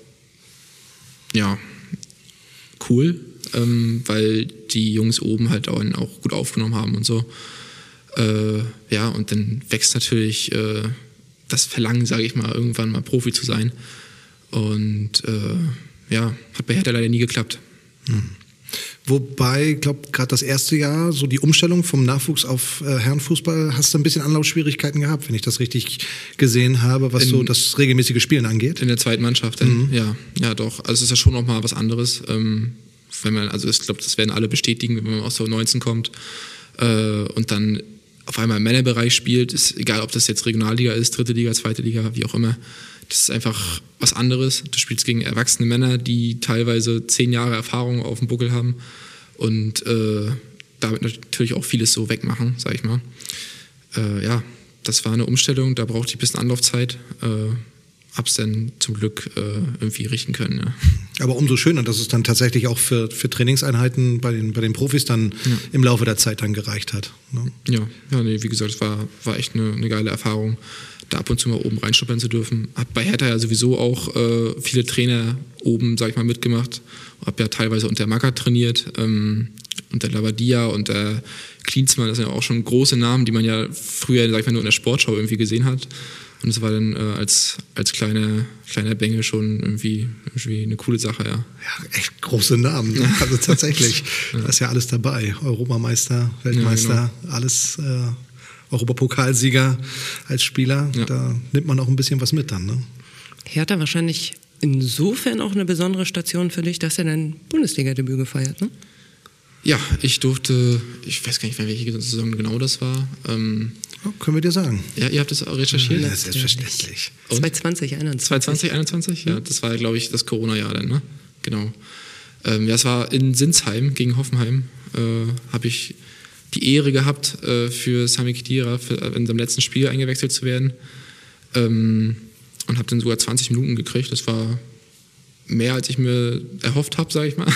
ja, cool, ähm, weil die Jungs oben halt auch, auch gut aufgenommen haben und so. Äh, ja, und dann wächst natürlich äh, das Verlangen, sage ich mal, irgendwann mal Profi zu sein. Und äh, ja, hat bei Hertha leider nie geklappt. Hm. Wobei, ich glaube, gerade das erste Jahr, so die Umstellung vom Nachwuchs auf äh, Herrenfußball, hast du ein bisschen Anlaufschwierigkeiten gehabt, wenn ich das richtig gesehen habe, was in, so das regelmäßige Spielen angeht. In der zweiten Mannschaft, mhm. ja, ja doch. Also es ist ja schon noch mal was anderes. Ähm, wenn man, also ich glaube, das werden alle bestätigen, wenn man aus der U neunzehn kommt äh, und dann auf einmal im Männerbereich spielt, ist egal, ob das jetzt Regionalliga ist, dritte Liga, zweite Liga, wie auch immer. Das ist einfach was anderes. Du spielst gegen erwachsene Männer, die teilweise zehn Jahre Erfahrung auf dem Buckel haben und äh, damit natürlich auch vieles so wegmachen, sag ich mal. Äh, ja, das war eine Umstellung, da brauchte ich ein bisschen Anlaufzeit. Äh, hab's dann zum Glück äh, irgendwie richten können. Ja. Aber umso schöner, dass es dann tatsächlich auch für, für Trainingseinheiten bei den, bei den Profis dann ja. im Laufe der Zeit dann gereicht hat. Ne? Ja, ja nee, wie gesagt, es war, war echt eine, eine geile Erfahrung, da ab und zu mal oben reinschnuppern zu dürfen. Hab bei Hertha ja sowieso auch äh, viele Trainer oben, sag ich mal, mitgemacht. Hab ja teilweise unter Macker trainiert, ähm, unter Labadia und der Klinsmann, das sind ja auch schon große Namen, die man ja früher, sag ich mal, nur in der Sportschau irgendwie gesehen hat. Und es war dann äh, als, als kleiner, kleiner Bengel schon irgendwie, irgendwie eine coole Sache, ja. Ja, echt große Namen. Ne? Also tatsächlich, ja. Da ist ja alles dabei. Europameister, Weltmeister, ja, genau. alles äh, Europapokalsieger als Spieler. Ja. Da nimmt man auch ein bisschen was mit dann, ne? Hertha wahrscheinlich insofern auch eine besondere Station für dich, dass er dein Bundesliga-Debüt gefeiert, ne? Ja, ich durfte, ich weiß gar nicht, welche Saison genau das war. Ähm, oh, können wir dir sagen. Ja, ihr habt das auch recherchiert? Ja, selbstverständlich. zwanzig zwanzig, einundzwanzig. zwanzig zwanzig, einundzwanzig? Ja, das war, glaube ich, das Corona-Jahr dann, ne? Genau. Ähm, ja, es war in Sinsheim gegen Hoffenheim. Äh, habe ich die Ehre gehabt, äh, für Sami Khedira für, äh, in seinem letzten Spiel eingewechselt zu werden. Ähm, und habe dann sogar zwanzig Minuten gekriegt. Das war mehr, als ich mir erhofft habe, sage ich mal.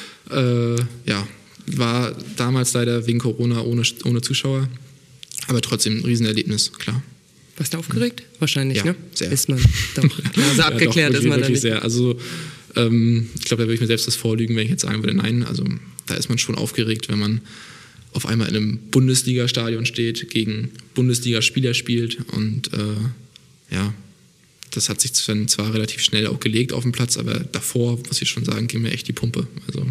äh, ja. War damals leider wegen Corona ohne, ohne Zuschauer, aber trotzdem ein Riesenerlebnis, klar. Warst du aufgeregt? Wahrscheinlich, ja, ne? Sehr. Ist man doch, klar, so abgeklärt ja, doch, wirklich, ist man wirklich dann nicht. sehr. Also ähm, ich glaube, da würde ich mir selbst das vorlügen, wenn ich jetzt sagen würde, nein. Also da ist man schon aufgeregt, wenn man auf einmal in einem Bundesliga-Stadion steht, gegen Bundesliga-Spieler spielt und äh, ja, das hat sich dann zwar relativ schnell auch gelegt auf dem Platz, aber davor, muss ich schon sagen, ging mir echt die Pumpe. Also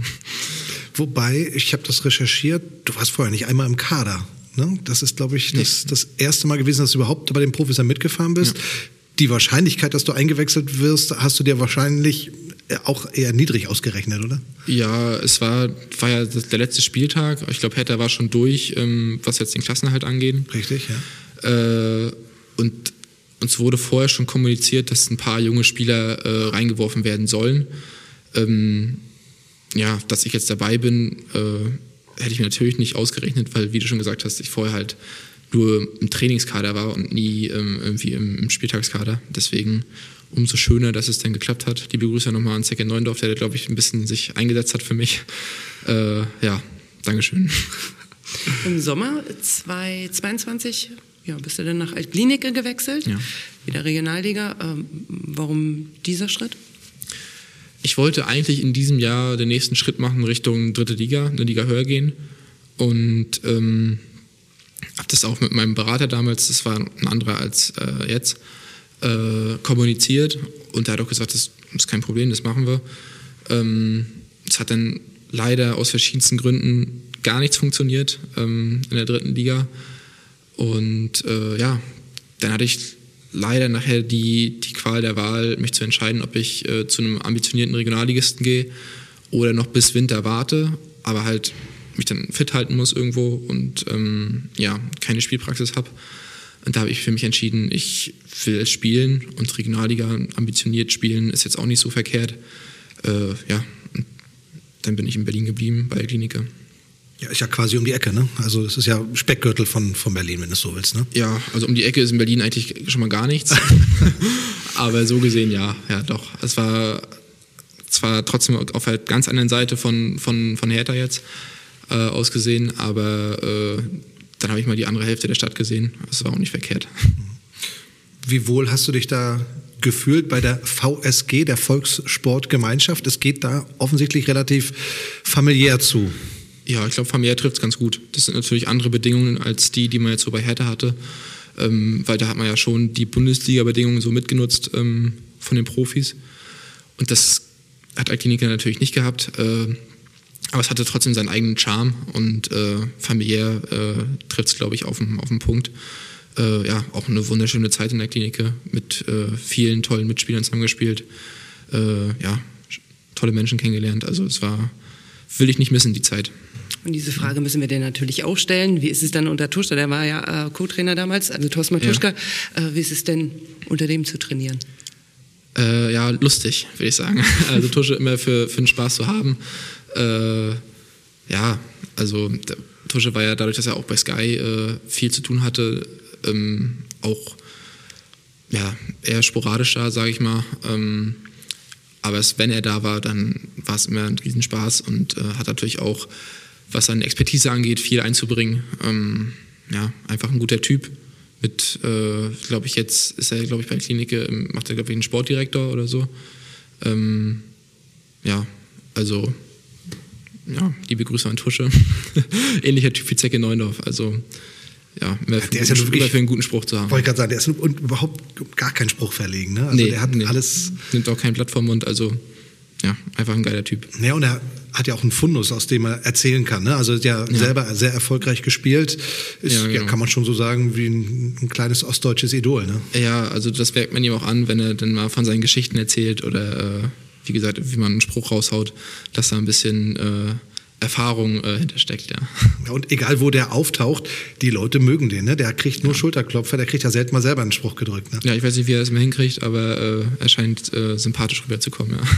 Wobei, ich habe das recherchiert, du warst vorher nicht einmal im Kader. Ne? Das ist, glaube ich, das, das erste Mal gewesen, dass du überhaupt bei den Profis dann mitgefahren bist. Ja. Die Wahrscheinlichkeit, dass du eingewechselt wirst, hast du dir wahrscheinlich auch eher niedrig ausgerechnet, oder? Ja, es war, war ja der letzte Spieltag. Ich glaube, Hertha war schon durch, was jetzt den Klassenerhalt angeht. Richtig, ja. Äh, und uns wurde vorher schon kommuniziert, dass ein paar junge Spieler äh, reingeworfen werden sollen. Ähm, ja, dass ich jetzt dabei bin, äh, hätte ich mir natürlich nicht ausgerechnet, weil, wie du schon gesagt hast, ich vorher halt nur im Trainingskader war und nie ähm, irgendwie im, im Spieltagskader. Deswegen umso schöner, dass es dann geklappt hat. Liebe Grüße nochmal an Zecke Neundorf, der, glaube ich, ein bisschen sich eingesetzt hat für mich. Äh, ja, Dankeschön. Im Sommer zweitausendzweiundzwanzig ja, bist du dann nach Altklinike gewechselt, ja. wieder Regionalliga. Ähm, warum dieser Schritt? Ich wollte eigentlich in diesem Jahr den nächsten Schritt machen Richtung dritte Liga, eine Liga höher gehen. Und ähm, habe das auch mit meinem Berater damals, das war ein anderer als äh, jetzt, äh, kommuniziert. Und der hat auch gesagt, das ist kein Problem, das machen wir. Ähm, es hat dann leider aus verschiedensten Gründen gar nichts funktioniert ähm, in der dritten Liga. Und äh, ja, dann hatte ich leider nachher die, die Qual der Wahl, mich zu entscheiden, ob ich äh, zu einem ambitionierten Regionalligisten gehe oder noch bis Winter warte, aber halt mich dann fit halten muss irgendwo und ähm, ja, keine Spielpraxis habe. Und da habe ich für mich entschieden, ich will es spielen und Regionalliga ambitioniert spielen ist jetzt auch nicht so verkehrt. Äh, ja, und dann bin ich in Berlin geblieben bei der Klinik. Ja, ist ja quasi um die Ecke, ne? Also es ist ja Speckgürtel von, von Berlin, wenn du es so willst, ne? Ja, also um die Ecke ist in Berlin eigentlich schon mal gar nichts. Aber so gesehen, ja, ja doch. Es war zwar trotzdem auf einer ganz anderen Seite von, von, von Hertha jetzt äh, aus gesehen, aber äh, dann habe ich mal die andere Hälfte der Stadt gesehen. Das war auch nicht verkehrt. Wie wohl hast du dich da gefühlt bei der V S G, der Volkssportgemeinschaft? Es geht da offensichtlich relativ familiär zu. Ja, ich glaube, familiär trifft es ganz gut. Das sind natürlich andere Bedingungen als die, die man jetzt so bei Hertha hatte. Ähm, weil da hat man ja schon die Bundesliga-Bedingungen so mitgenutzt ähm, von den Profis. Und das hat Altklinike natürlich nicht gehabt. Äh, aber es hatte trotzdem seinen eigenen Charme. Und äh, familiär äh, trifft es, glaube ich, auf den, auf den Punkt. Äh, ja, auch eine wunderschöne Zeit in der Klinik mit äh, vielen tollen Mitspielern zusammengespielt. Äh, ja, tolle Menschen kennengelernt. Also es war, will ich nicht missen, die Zeit. Und diese Frage müssen wir dir natürlich auch stellen. Wie ist es dann unter Tuschka? Der war ja äh, Co-Trainer damals, also Thorsten Matuschka. Ja. Äh, wie ist es denn, unter dem zu trainieren? Äh, ja, lustig, würde ich sagen. Also Tusche immer für, für den Spaß zu haben. Äh, ja, also der Tusche war ja dadurch, dass er auch bei Sky äh, viel zu tun hatte, ähm, auch ja, eher sporadisch da, sage ich mal. Ähm, aber es, wenn er da war, dann war es immer ein Riesenspaß und äh, hat natürlich auch, was seine Expertise angeht, viel einzubringen. Ähm, ja, einfach ein guter Typ. Mit, äh, glaube ich, jetzt ist er, glaube ich, bei der Klinik, macht er, glaube ich, einen Sportdirektor oder so. Ähm, ja, also, ja, liebe Grüße an Tusche. Ähnlicher Typ wie Zecke Neundorf. Also, ja, immer ja, für, der ist guten, ja wirklich, für einen guten Spruch zu haben. Wollte ich gerade sagen, der ist überhaupt gar kein Spruch verlegen. Ne? Also nee, der hat nee. alles. Nimmt auch kein Blatt vom Mund, also, ja, einfach ein geiler Typ. Ja, und er hat ja auch einen Fundus, aus dem er erzählen kann. Ne? Also ja, ja selber sehr erfolgreich gespielt. Ist, ja, genau. ja, kann man schon so sagen, wie ein, ein kleines ostdeutsches Idol. Ne? Ja, also das merkt man ihm auch an, wenn er dann mal von seinen Geschichten erzählt oder, äh, wie gesagt, wie man einen Spruch raushaut, dass da ein bisschen äh, Erfahrung äh, hintersteckt, ja. ja. Und egal, wo der auftaucht, die Leute mögen den. Ne? Der kriegt nur ja. Schulterklopfer, der kriegt ja selten mal selber einen Spruch gedrückt. Ne? Ja, ich weiß nicht, wie er das immer hinkriegt, aber äh, er scheint äh, sympathisch rüberzukommen, ja.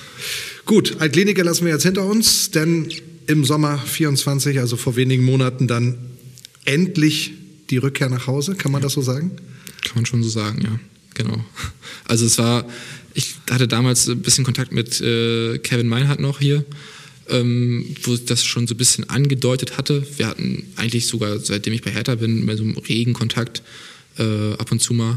Gut, Altklinike lassen wir jetzt hinter uns, denn im Sommer vierundzwanzig, also vor wenigen Monaten, dann endlich die Rückkehr nach Hause, kann man das so sagen? Kann man schon so sagen, ja, genau. Also es war, ich hatte damals ein bisschen Kontakt mit äh, Kevin Meinhardt noch hier, ähm, wo ich das schon so ein bisschen angedeutet hatte. Wir hatten eigentlich sogar, seitdem ich bei Hertha bin, mehr so einen regen Kontakt äh, ab und zu mal.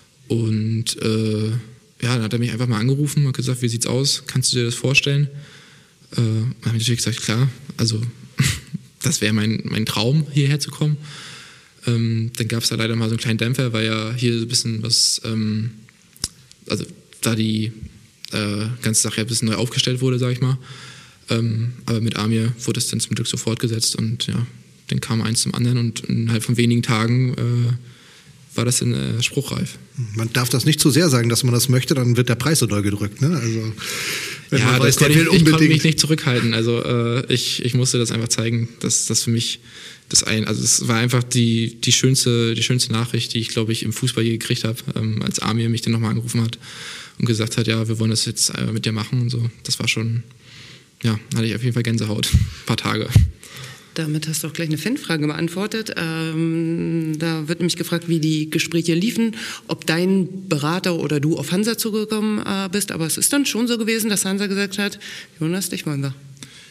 Und äh, ja, dann hat er mich einfach mal angerufen und gesagt, wie sieht's aus? Kannst du dir das vorstellen? Äh, dann habe ich natürlich gesagt, klar, also das wäre mein, mein Traum, hierher zu kommen. Ähm, dann gab es da leider mal so einen kleinen Dämpfer, weil ja hier so ein bisschen was, ähm, also da die äh, ganze Sache ja ein bisschen neu aufgestellt wurde, sag ich mal. Ähm, aber mit Amir wurde es dann zum Glück so fortgesetzt und ja, dann kam eins zum anderen und innerhalb von wenigen Tagen äh, war das dann äh, spruchreif. Man darf das nicht zu sehr sagen, dass man das möchte, dann wird der Preis so doll gedrückt. Ne? Also, Wenn ja, man weiß, das der will ich, ich konnte mich unbedingt. nicht zurückhalten. Also äh, ich, ich musste das einfach zeigen, dass das für mich das ein, also es war einfach die, die schönste, die schönste Nachricht, die ich, glaube ich, im Fußball je gekriegt habe, ähm, als Amir mich dann nochmal angerufen hat und gesagt hat, ja, wir wollen das jetzt äh, mit dir machen und so. Das war schon, ja, hatte ich auf jeden Fall Gänsehaut, ein paar Tage. Damit hast du auch gleich eine Fanfrage beantwortet. Ähm, da wird nämlich gefragt, wie die Gespräche liefen, ob dein Berater oder du auf Hansa zugekommen äh, bist. Aber es ist dann schon so gewesen, dass Hansa gesagt hat, Jonas, dich wollen wir.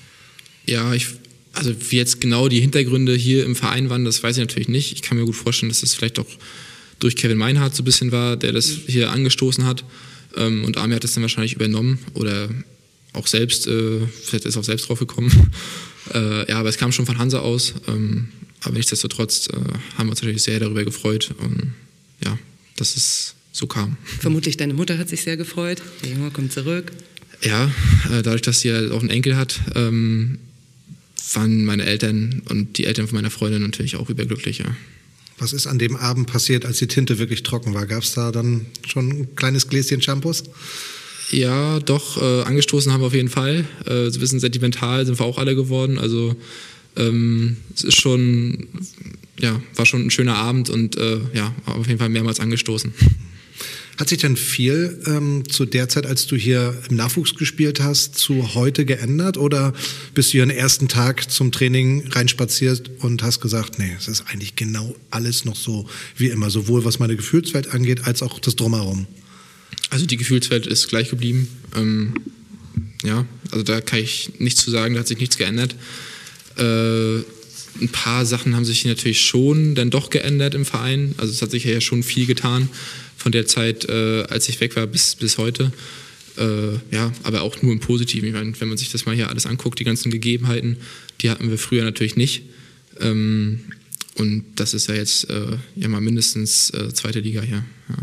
Ja, ich, also wie jetzt genau die Hintergründe hier im Verein waren, das weiß ich natürlich nicht. Ich kann mir gut vorstellen, dass das vielleicht auch durch Kevin Meinhardt so ein bisschen war, der das hier angestoßen hat. Ähm, und Amir hat das dann wahrscheinlich übernommen oder auch selbst, äh, vielleicht ist er auch selbst drauf gekommen. Äh, ja, aber es kam schon von Hansa aus. Ähm, aber nichtsdestotrotz äh, haben wir uns natürlich sehr darüber gefreut. Und, ja, dass es so kam. Vermutlich deine Mutter hat sich sehr gefreut. Der Junge kommt zurück. Ja, äh, dadurch, dass sie ja auch einen Enkel hat, ähm, waren meine Eltern und die Eltern von meiner Freundin natürlich auch überglücklich. Ja. Was ist an dem Abend passiert, als die Tinte wirklich trocken war? Gab es da dann schon ein kleines Gläschen Shampoos? Ja, doch, äh, angestoßen haben wir auf jeden Fall. Äh, so ein bisschen sentimental sind wir auch alle geworden. Also ähm, es ist schon, ja, war schon ein schöner Abend und äh, ja, auf jeden Fall mehrmals angestoßen. Hat sich denn viel ähm, zu der Zeit, als du hier im Nachwuchs gespielt hast, zu heute geändert? Oder bist du hier den ersten Tag zum Training reinspaziert und hast gesagt, nee, es ist eigentlich genau alles noch so wie immer, sowohl was meine Gefühlswelt angeht, als auch das Drumherum? Also die Gefühlswelt ist gleich geblieben. Ähm, ja, also da kann ich nichts zu sagen, da hat sich nichts geändert. Äh, ein paar Sachen haben sich natürlich schon dann doch geändert im Verein. Also es hat sich ja schon viel getan von der Zeit, äh, als ich weg war, bis, bis heute. Äh, ja, aber auch nur im Positiven. Ich meine, wenn man sich das mal hier alles anguckt, die ganzen Gegebenheiten, die hatten wir früher natürlich nicht. Ähm, und das ist ja jetzt äh, ja mal mindestens äh, zweite Liga hier. Ja.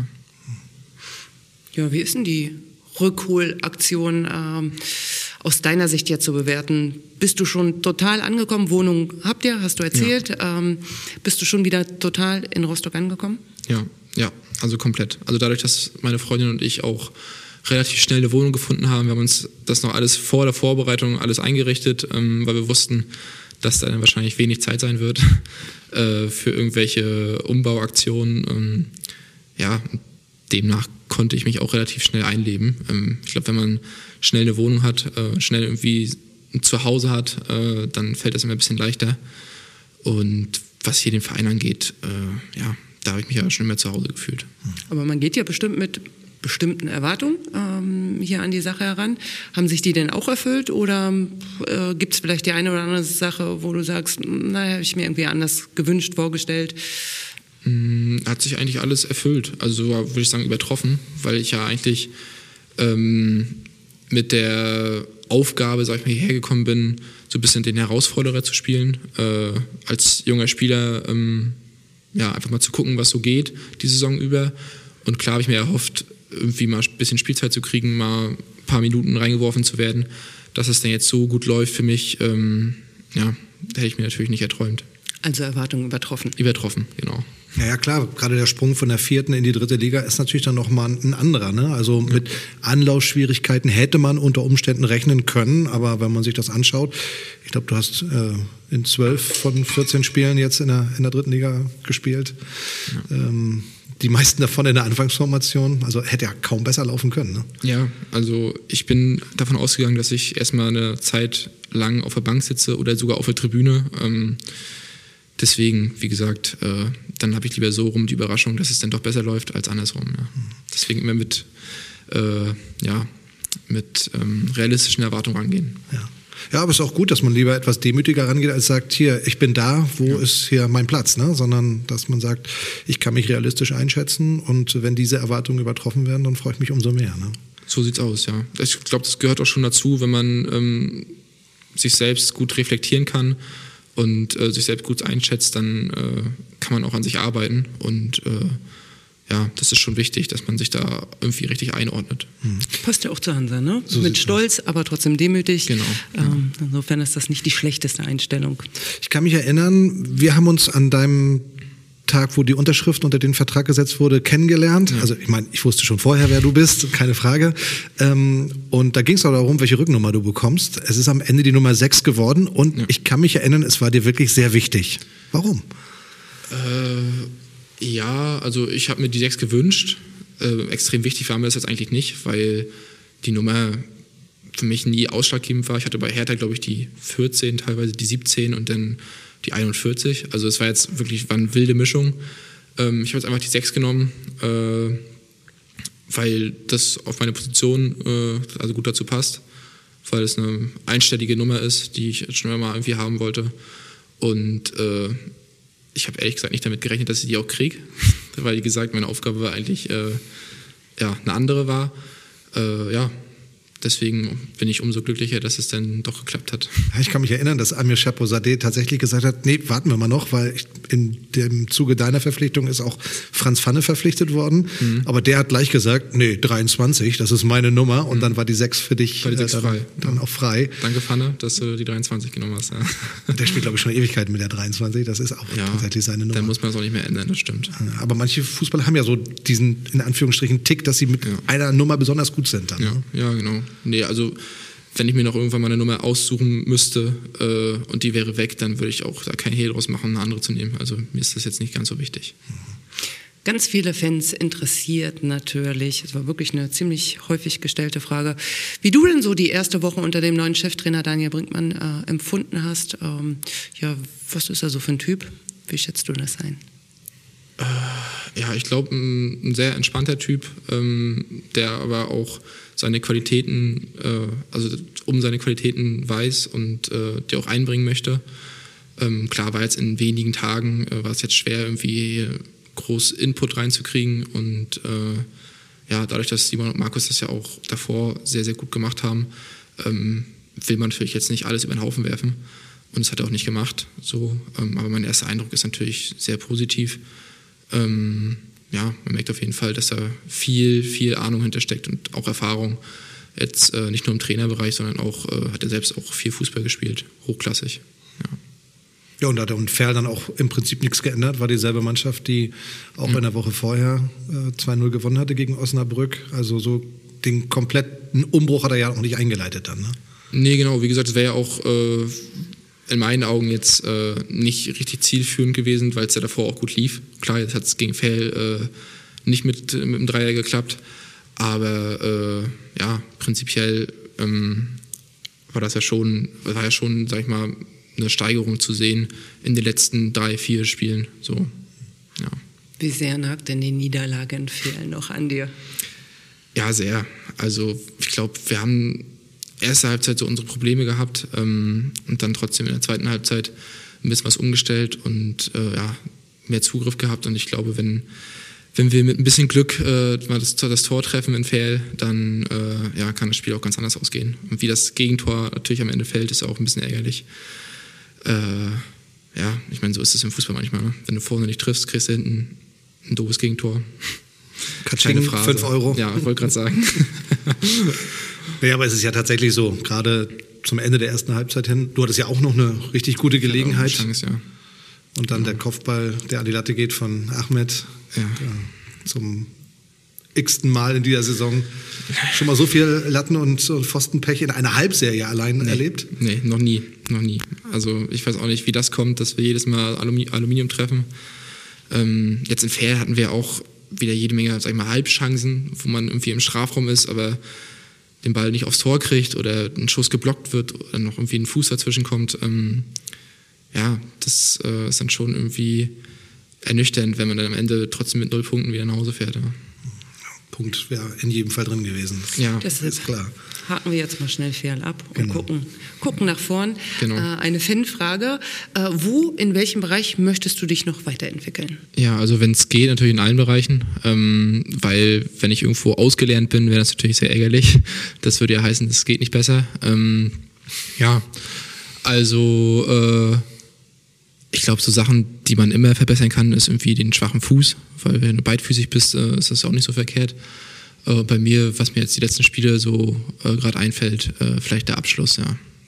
Ja, wie ist denn die Rückholaktion ähm, aus deiner Sicht jetzt zu bewerten? Bist du schon total angekommen? Wohnung habt ihr, hast du erzählt. Ja. Ähm, bist du schon wieder total in Rostock angekommen? Ja, ja, also komplett. Also dadurch, dass meine Freundin und ich auch relativ schnell eine Wohnung gefunden haben, wir haben uns das noch alles vor der Vorbereitung alles eingerichtet, ähm, weil wir wussten, dass da dann wahrscheinlich wenig Zeit sein wird äh, für irgendwelche Umbauaktionen. Ähm, ja, demnach konnte ich mich auch relativ schnell einleben. Ähm, ich glaube, wenn man schnell eine Wohnung hat, äh, schnell irgendwie ein Zuhause hat, äh, dann fällt das immer ein bisschen leichter. Und was hier den Verein angeht, äh, ja, da habe ich mich ja schon immer zu Hause gefühlt. Aber man geht ja bestimmt mit bestimmten Erwartungen ähm, hier an die Sache heran. Haben sich die denn auch erfüllt oder äh, gibt es vielleicht die eine oder andere Sache, wo du sagst, naja, habe ich mir irgendwie anders gewünscht, vorgestellt? Hat sich eigentlich alles erfüllt, also würde ich sagen übertroffen, weil ich ja eigentlich ähm, mit der Aufgabe, sag ich mal, hierher gekommen bin, so ein bisschen den Herausforderer zu spielen, äh, als junger Spieler ähm, ja, einfach mal zu gucken, was so geht, die Saison über. Und klar habe ich mir erhofft, irgendwie mal ein bisschen Spielzeit zu kriegen, mal ein paar Minuten reingeworfen zu werden. Dass es dann jetzt so gut läuft für mich, ähm, ja, hätte ich mir natürlich nicht erträumt. Also Erwartungen übertroffen. Übertroffen, genau. Ja, ja, klar, gerade der Sprung von der vierten in die dritte Liga ist natürlich dann nochmal ein anderer. Ne? Also ja. Mit Anlaufschwierigkeiten hätte man unter Umständen rechnen können, aber wenn man sich das anschaut, ich glaube, du hast äh, in zwölf von vierzehn Spielen jetzt in der, in der dritten Liga gespielt. Ja. Ähm, die meisten davon in der Anfangsformation, also hätte ja kaum besser laufen können. Ne? Ja, also ich bin davon ausgegangen, dass ich erstmal eine Zeit lang auf der Bank sitze oder sogar auf der Tribüne. Ähm, Deswegen, wie gesagt, äh, dann habe ich lieber so rum die Überraschung, dass es dann doch besser läuft als andersrum. Ja. Deswegen immer mit, äh, ja, mit ähm, realistischen Erwartungen rangehen. Ja. ja, aber es ist auch gut, dass man lieber etwas demütiger rangeht, als sagt, hier, ich bin da, wo ja. ist hier mein Platz? Ne? Sondern, dass man sagt, ich kann mich realistisch einschätzen und wenn diese Erwartungen übertroffen werden, dann freue ich mich umso mehr. Ne? So sieht's aus, ja. Ich glaube, das gehört auch schon dazu, wenn man ähm, sich selbst gut reflektieren kann und äh, sich selbst gut einschätzt, dann äh, kann man auch an sich arbeiten und äh, ja, das ist schon wichtig, dass man sich da irgendwie richtig einordnet. Mhm. Passt ja auch zu Hansa, ne? So mit Stolz, aus. Aber trotzdem demütig. Genau. Ähm, insofern ist das nicht die schlechteste Einstellung. Ich kann mich erinnern, wir haben uns an deinem Tag, wo die Unterschrift unter den Vertrag gesetzt wurde, kennengelernt. Ja. Also ich meine, ich wusste schon vorher, wer du bist, keine Frage. Ähm, und da ging es auch darum, welche Rücknummer du bekommst. Es ist am Ende die Nummer sechs geworden und ja. ich kann mich erinnern, es war dir wirklich sehr wichtig. Warum? Äh, ja, also ich habe mir die sechs gewünscht. Äh, extrem wichtig war mir das jetzt eigentlich nicht, weil die Nummer für mich nie ausschlaggebend war. Ich hatte bei Hertha, glaube ich, die vierzehn, teilweise die siebzehn und dann die einundvierzig. Also es war jetzt wirklich war eine wilde Mischung. Ähm, ich habe jetzt einfach die sechs genommen, äh, weil das auf meine Position äh, also gut dazu passt, weil es eine einstellige Nummer ist, die ich schon mal irgendwie haben wollte. Und äh, ich habe ehrlich gesagt nicht damit gerechnet, dass ich die auch kriege, weil, wie gesagt, meine Aufgabe eigentlich äh, ja, eine andere war. Äh, ja, deswegen bin ich umso glücklicher, dass es dann doch geklappt hat. Ich kann mich erinnern, dass Amir Chapeau-Sadeh tatsächlich gesagt hat, nee, warten wir mal noch, weil in dem Zuge deiner Verpflichtung ist auch Franz Pfanne verpflichtet worden. Mhm. Aber der hat gleich gesagt, nee, dreiundzwanzig, das ist meine Nummer. Und mhm. dann war die sechs für dich war die sechs äh, dann, frei. dann auch frei. Danke, Pfanne, dass du die dreiundzwanzig genommen hast. Ja. Der spielt, glaube ich, schon Ewigkeiten mit der dreiundzwanzig. Das ist auch ja, tatsächlich seine Nummer. Dann muss man es auch nicht mehr ändern, das stimmt. Aber manche Fußballer haben ja so diesen, in Anführungsstrichen, Tick, dass sie mit ja. einer Nummer besonders gut sind. Dann, ja, ne? ja, genau. Nee, also wenn ich mir noch irgendwann mal eine Nummer aussuchen müsste äh, und die wäre weg, dann würde ich auch da kein Hehl draus machen, eine andere zu nehmen. Also mir ist das jetzt nicht ganz so wichtig. Ganz viele Fans interessiert natürlich, es war wirklich eine ziemlich häufig gestellte Frage, wie du denn so die erste Woche unter dem neuen Cheftrainer Daniel Brinkmann äh, empfunden hast. Ähm, ja, was ist er so für ein Typ? Wie schätzt du das ein? Äh, ja, ich glaube, ein, ein sehr entspannter Typ, ähm, der aber auch seine Qualitäten, äh, also um seine Qualitäten weiß und äh, die auch einbringen möchte. Ähm, klar war jetzt in wenigen Tagen, äh, war es jetzt schwer, irgendwie groß Input reinzukriegen und äh, ja, dadurch, dass Simon und Markus das ja auch davor sehr, sehr gut gemacht haben, ähm, will man natürlich jetzt nicht alles über den Haufen werfen und das hat er auch nicht gemacht, so, ähm, aber mein erster Eindruck ist natürlich sehr positiv. Ähm, ja, man merkt auf jeden Fall, dass da viel, viel Ahnung hintersteckt und auch Erfahrung. Jetzt äh, nicht nur im Trainerbereich, sondern auch, äh, hat er selbst auch viel Fußball gespielt, hochklassig. Ja, ja und da hat und Ferl dann auch im Prinzip nichts geändert, war dieselbe Mannschaft, die auch mhm. in der Woche vorher äh, zwei null gewonnen hatte gegen Osnabrück. Also so den kompletten Umbruch hat er ja auch nicht eingeleitet dann, ne? Nee, genau, wie gesagt, es wäre ja auch äh, in meinen Augen jetzt äh, nicht richtig zielführend gewesen, weil es ja davor auch gut lief. Klar, jetzt hat es gegen Ferl äh, nicht mit, mit dem Dreier geklappt, aber äh, ja, prinzipiell ähm, war das ja schon, war ja schon, sag ich mal, eine Steigerung zu sehen in den letzten drei, vier Spielen. So, ja. Wie sehr nagt denn die Niederlage in Ferl noch an dir? Ja, sehr. Also ich glaube, wir haben erste Halbzeit so unsere Probleme gehabt ähm, und dann trotzdem in der zweiten Halbzeit ein bisschen was umgestellt und äh, ja, mehr Zugriff gehabt. Und ich glaube, wenn, wenn wir mit ein bisschen Glück äh, mal das, das Tor treffen in Ferl, dann äh, ja, kann das Spiel auch ganz anders ausgehen. Und wie das Gegentor natürlich am Ende fällt, ist auch ein bisschen ärgerlich. Äh, ja, ich meine, so ist es im Fußball manchmal. Ne? Wenn du vorne nicht triffst, kriegst du hinten ein doofes Gegentor. Keine Phrase. fünf Euro. Ja, ich wollte gerade sagen. Ja, aber es ist ja tatsächlich so, gerade zum Ende der ersten Halbzeit hin, du hattest ja auch noch eine richtig gute Gelegenheit. Chance, ja. Und dann ja. der Kopfball, der an die Latte geht von Ahmed, ja. zum x-ten Mal in dieser Saison. Schon mal so viel Latten- und, und Pfostenpech in einer Halbserie allein nee. erlebt? Nee, noch nie, noch nie. Also ich weiß auch nicht, wie das kommt, dass wir jedes Mal Alumi- Aluminium treffen. Ähm, jetzt in Ferl hatten wir auch wieder jede Menge, sag ich mal, Halbchancen, wo man irgendwie im Strafraum ist, aber den Ball nicht aufs Tor kriegt oder ein Schuss geblockt wird oder noch irgendwie ein Fuß dazwischen kommt. Ähm, ja, das äh, ist dann schon irgendwie ernüchternd, wenn man dann am Ende trotzdem mit null Punkten wieder nach Hause fährt. Ja. Punkt wäre in jedem Fall drin gewesen. Ja, das ist klar. Haken wir jetzt mal schnell Ferl ab und genau. gucken, gucken nach vorn. Genau. Äh, eine Fanfrage. Äh, wo, in welchem Bereich möchtest du dich noch weiterentwickeln? Ja, also wenn es geht, natürlich in allen Bereichen. Ähm, weil wenn ich irgendwo ausgelernt bin, wäre das natürlich sehr ärgerlich. Das würde ja heißen, es geht nicht besser. Ähm, ja, also äh, ich glaube, so Sachen, die man immer verbessern kann, ist irgendwie den schwachen Fuß. Weil wenn du beidfüßig bist, äh, ist das auch nicht so verkehrt. Äh, bei mir, was mir jetzt die letzten Spiele so äh, gerade einfällt, äh, vielleicht der Abschluss, ja.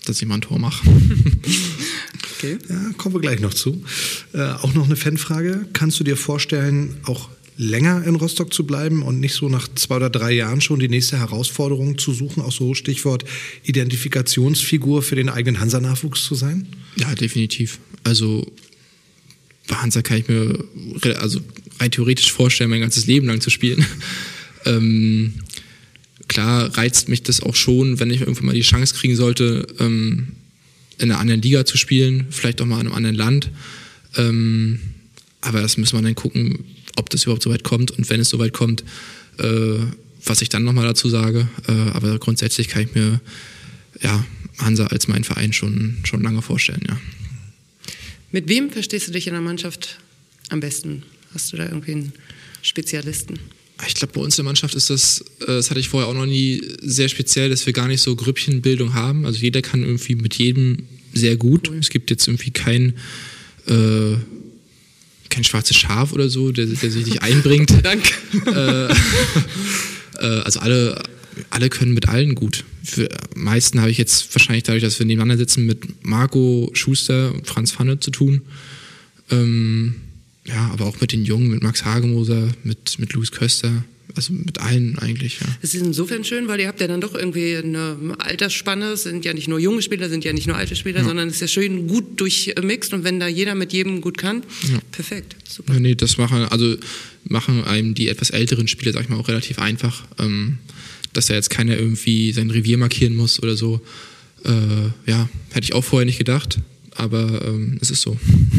dass ich mal ein Tor mache. Okay. Ja, kommen wir gleich noch zu. Äh, auch noch eine Fanfrage. Kannst du dir vorstellen, auch länger in Rostock zu bleiben und nicht so nach zwei oder drei Jahren schon die nächste Herausforderung zu suchen? Auch so Stichwort Identifikationsfigur für den eigenen Hansa-Nachwuchs zu sein? Ja, definitiv. Also bei Hansa kann ich mir also rein theoretisch vorstellen, mein ganzes Leben lang zu spielen. ähm, klar reizt mich das auch schon, wenn ich irgendwann mal die Chance kriegen sollte, ähm, in einer anderen Liga zu spielen, vielleicht auch mal in einem anderen Land. Ähm, aber das müssen wir dann gucken, ob das überhaupt so weit kommt und wenn es so weit kommt, äh, was ich dann nochmal dazu sage. Äh, aber grundsätzlich kann ich mir ja, Hansa als meinen Verein schon, schon lange vorstellen, ja. Mit wem verstehst du dich in der Mannschaft am besten? Hast du da irgendwie einen Spezialisten? Ich glaube, bei uns in der Mannschaft ist das, das hatte ich vorher auch noch nie, sehr speziell, dass wir gar nicht so Grüppchenbildung haben. Also jeder kann irgendwie mit jedem sehr gut. Es gibt jetzt irgendwie kein, äh, kein schwarzes Schaf oder so, der, der sich nicht einbringt. Danke. äh, äh, also alle, alle können mit allen gut. Für am meisten habe ich jetzt wahrscheinlich dadurch, dass wir nebeneinander sitzen, mit Marco Schuster und Franz Pfanne zu tun. Ähm, Ja, aber auch mit den Jungen, mit Max Hagemoser, mit, mit Luis Köster, also mit allen eigentlich, ja. Es ist insofern schön, weil ihr habt ja dann doch irgendwie eine Altersspanne, es sind ja nicht nur junge Spieler, sind ja nicht nur alte Spieler, ja. sondern es ist ja schön gut durchmixt und wenn da jeder mit jedem gut kann, ja. perfekt, super. Ja, nee, das machen, also machen einem die etwas älteren Spieler, sag ich mal, auch relativ einfach, ähm, dass da jetzt keiner irgendwie sein Revier markieren muss oder so. Äh, ja, hätte ich auch vorher nicht gedacht, aber ähm, es ist so.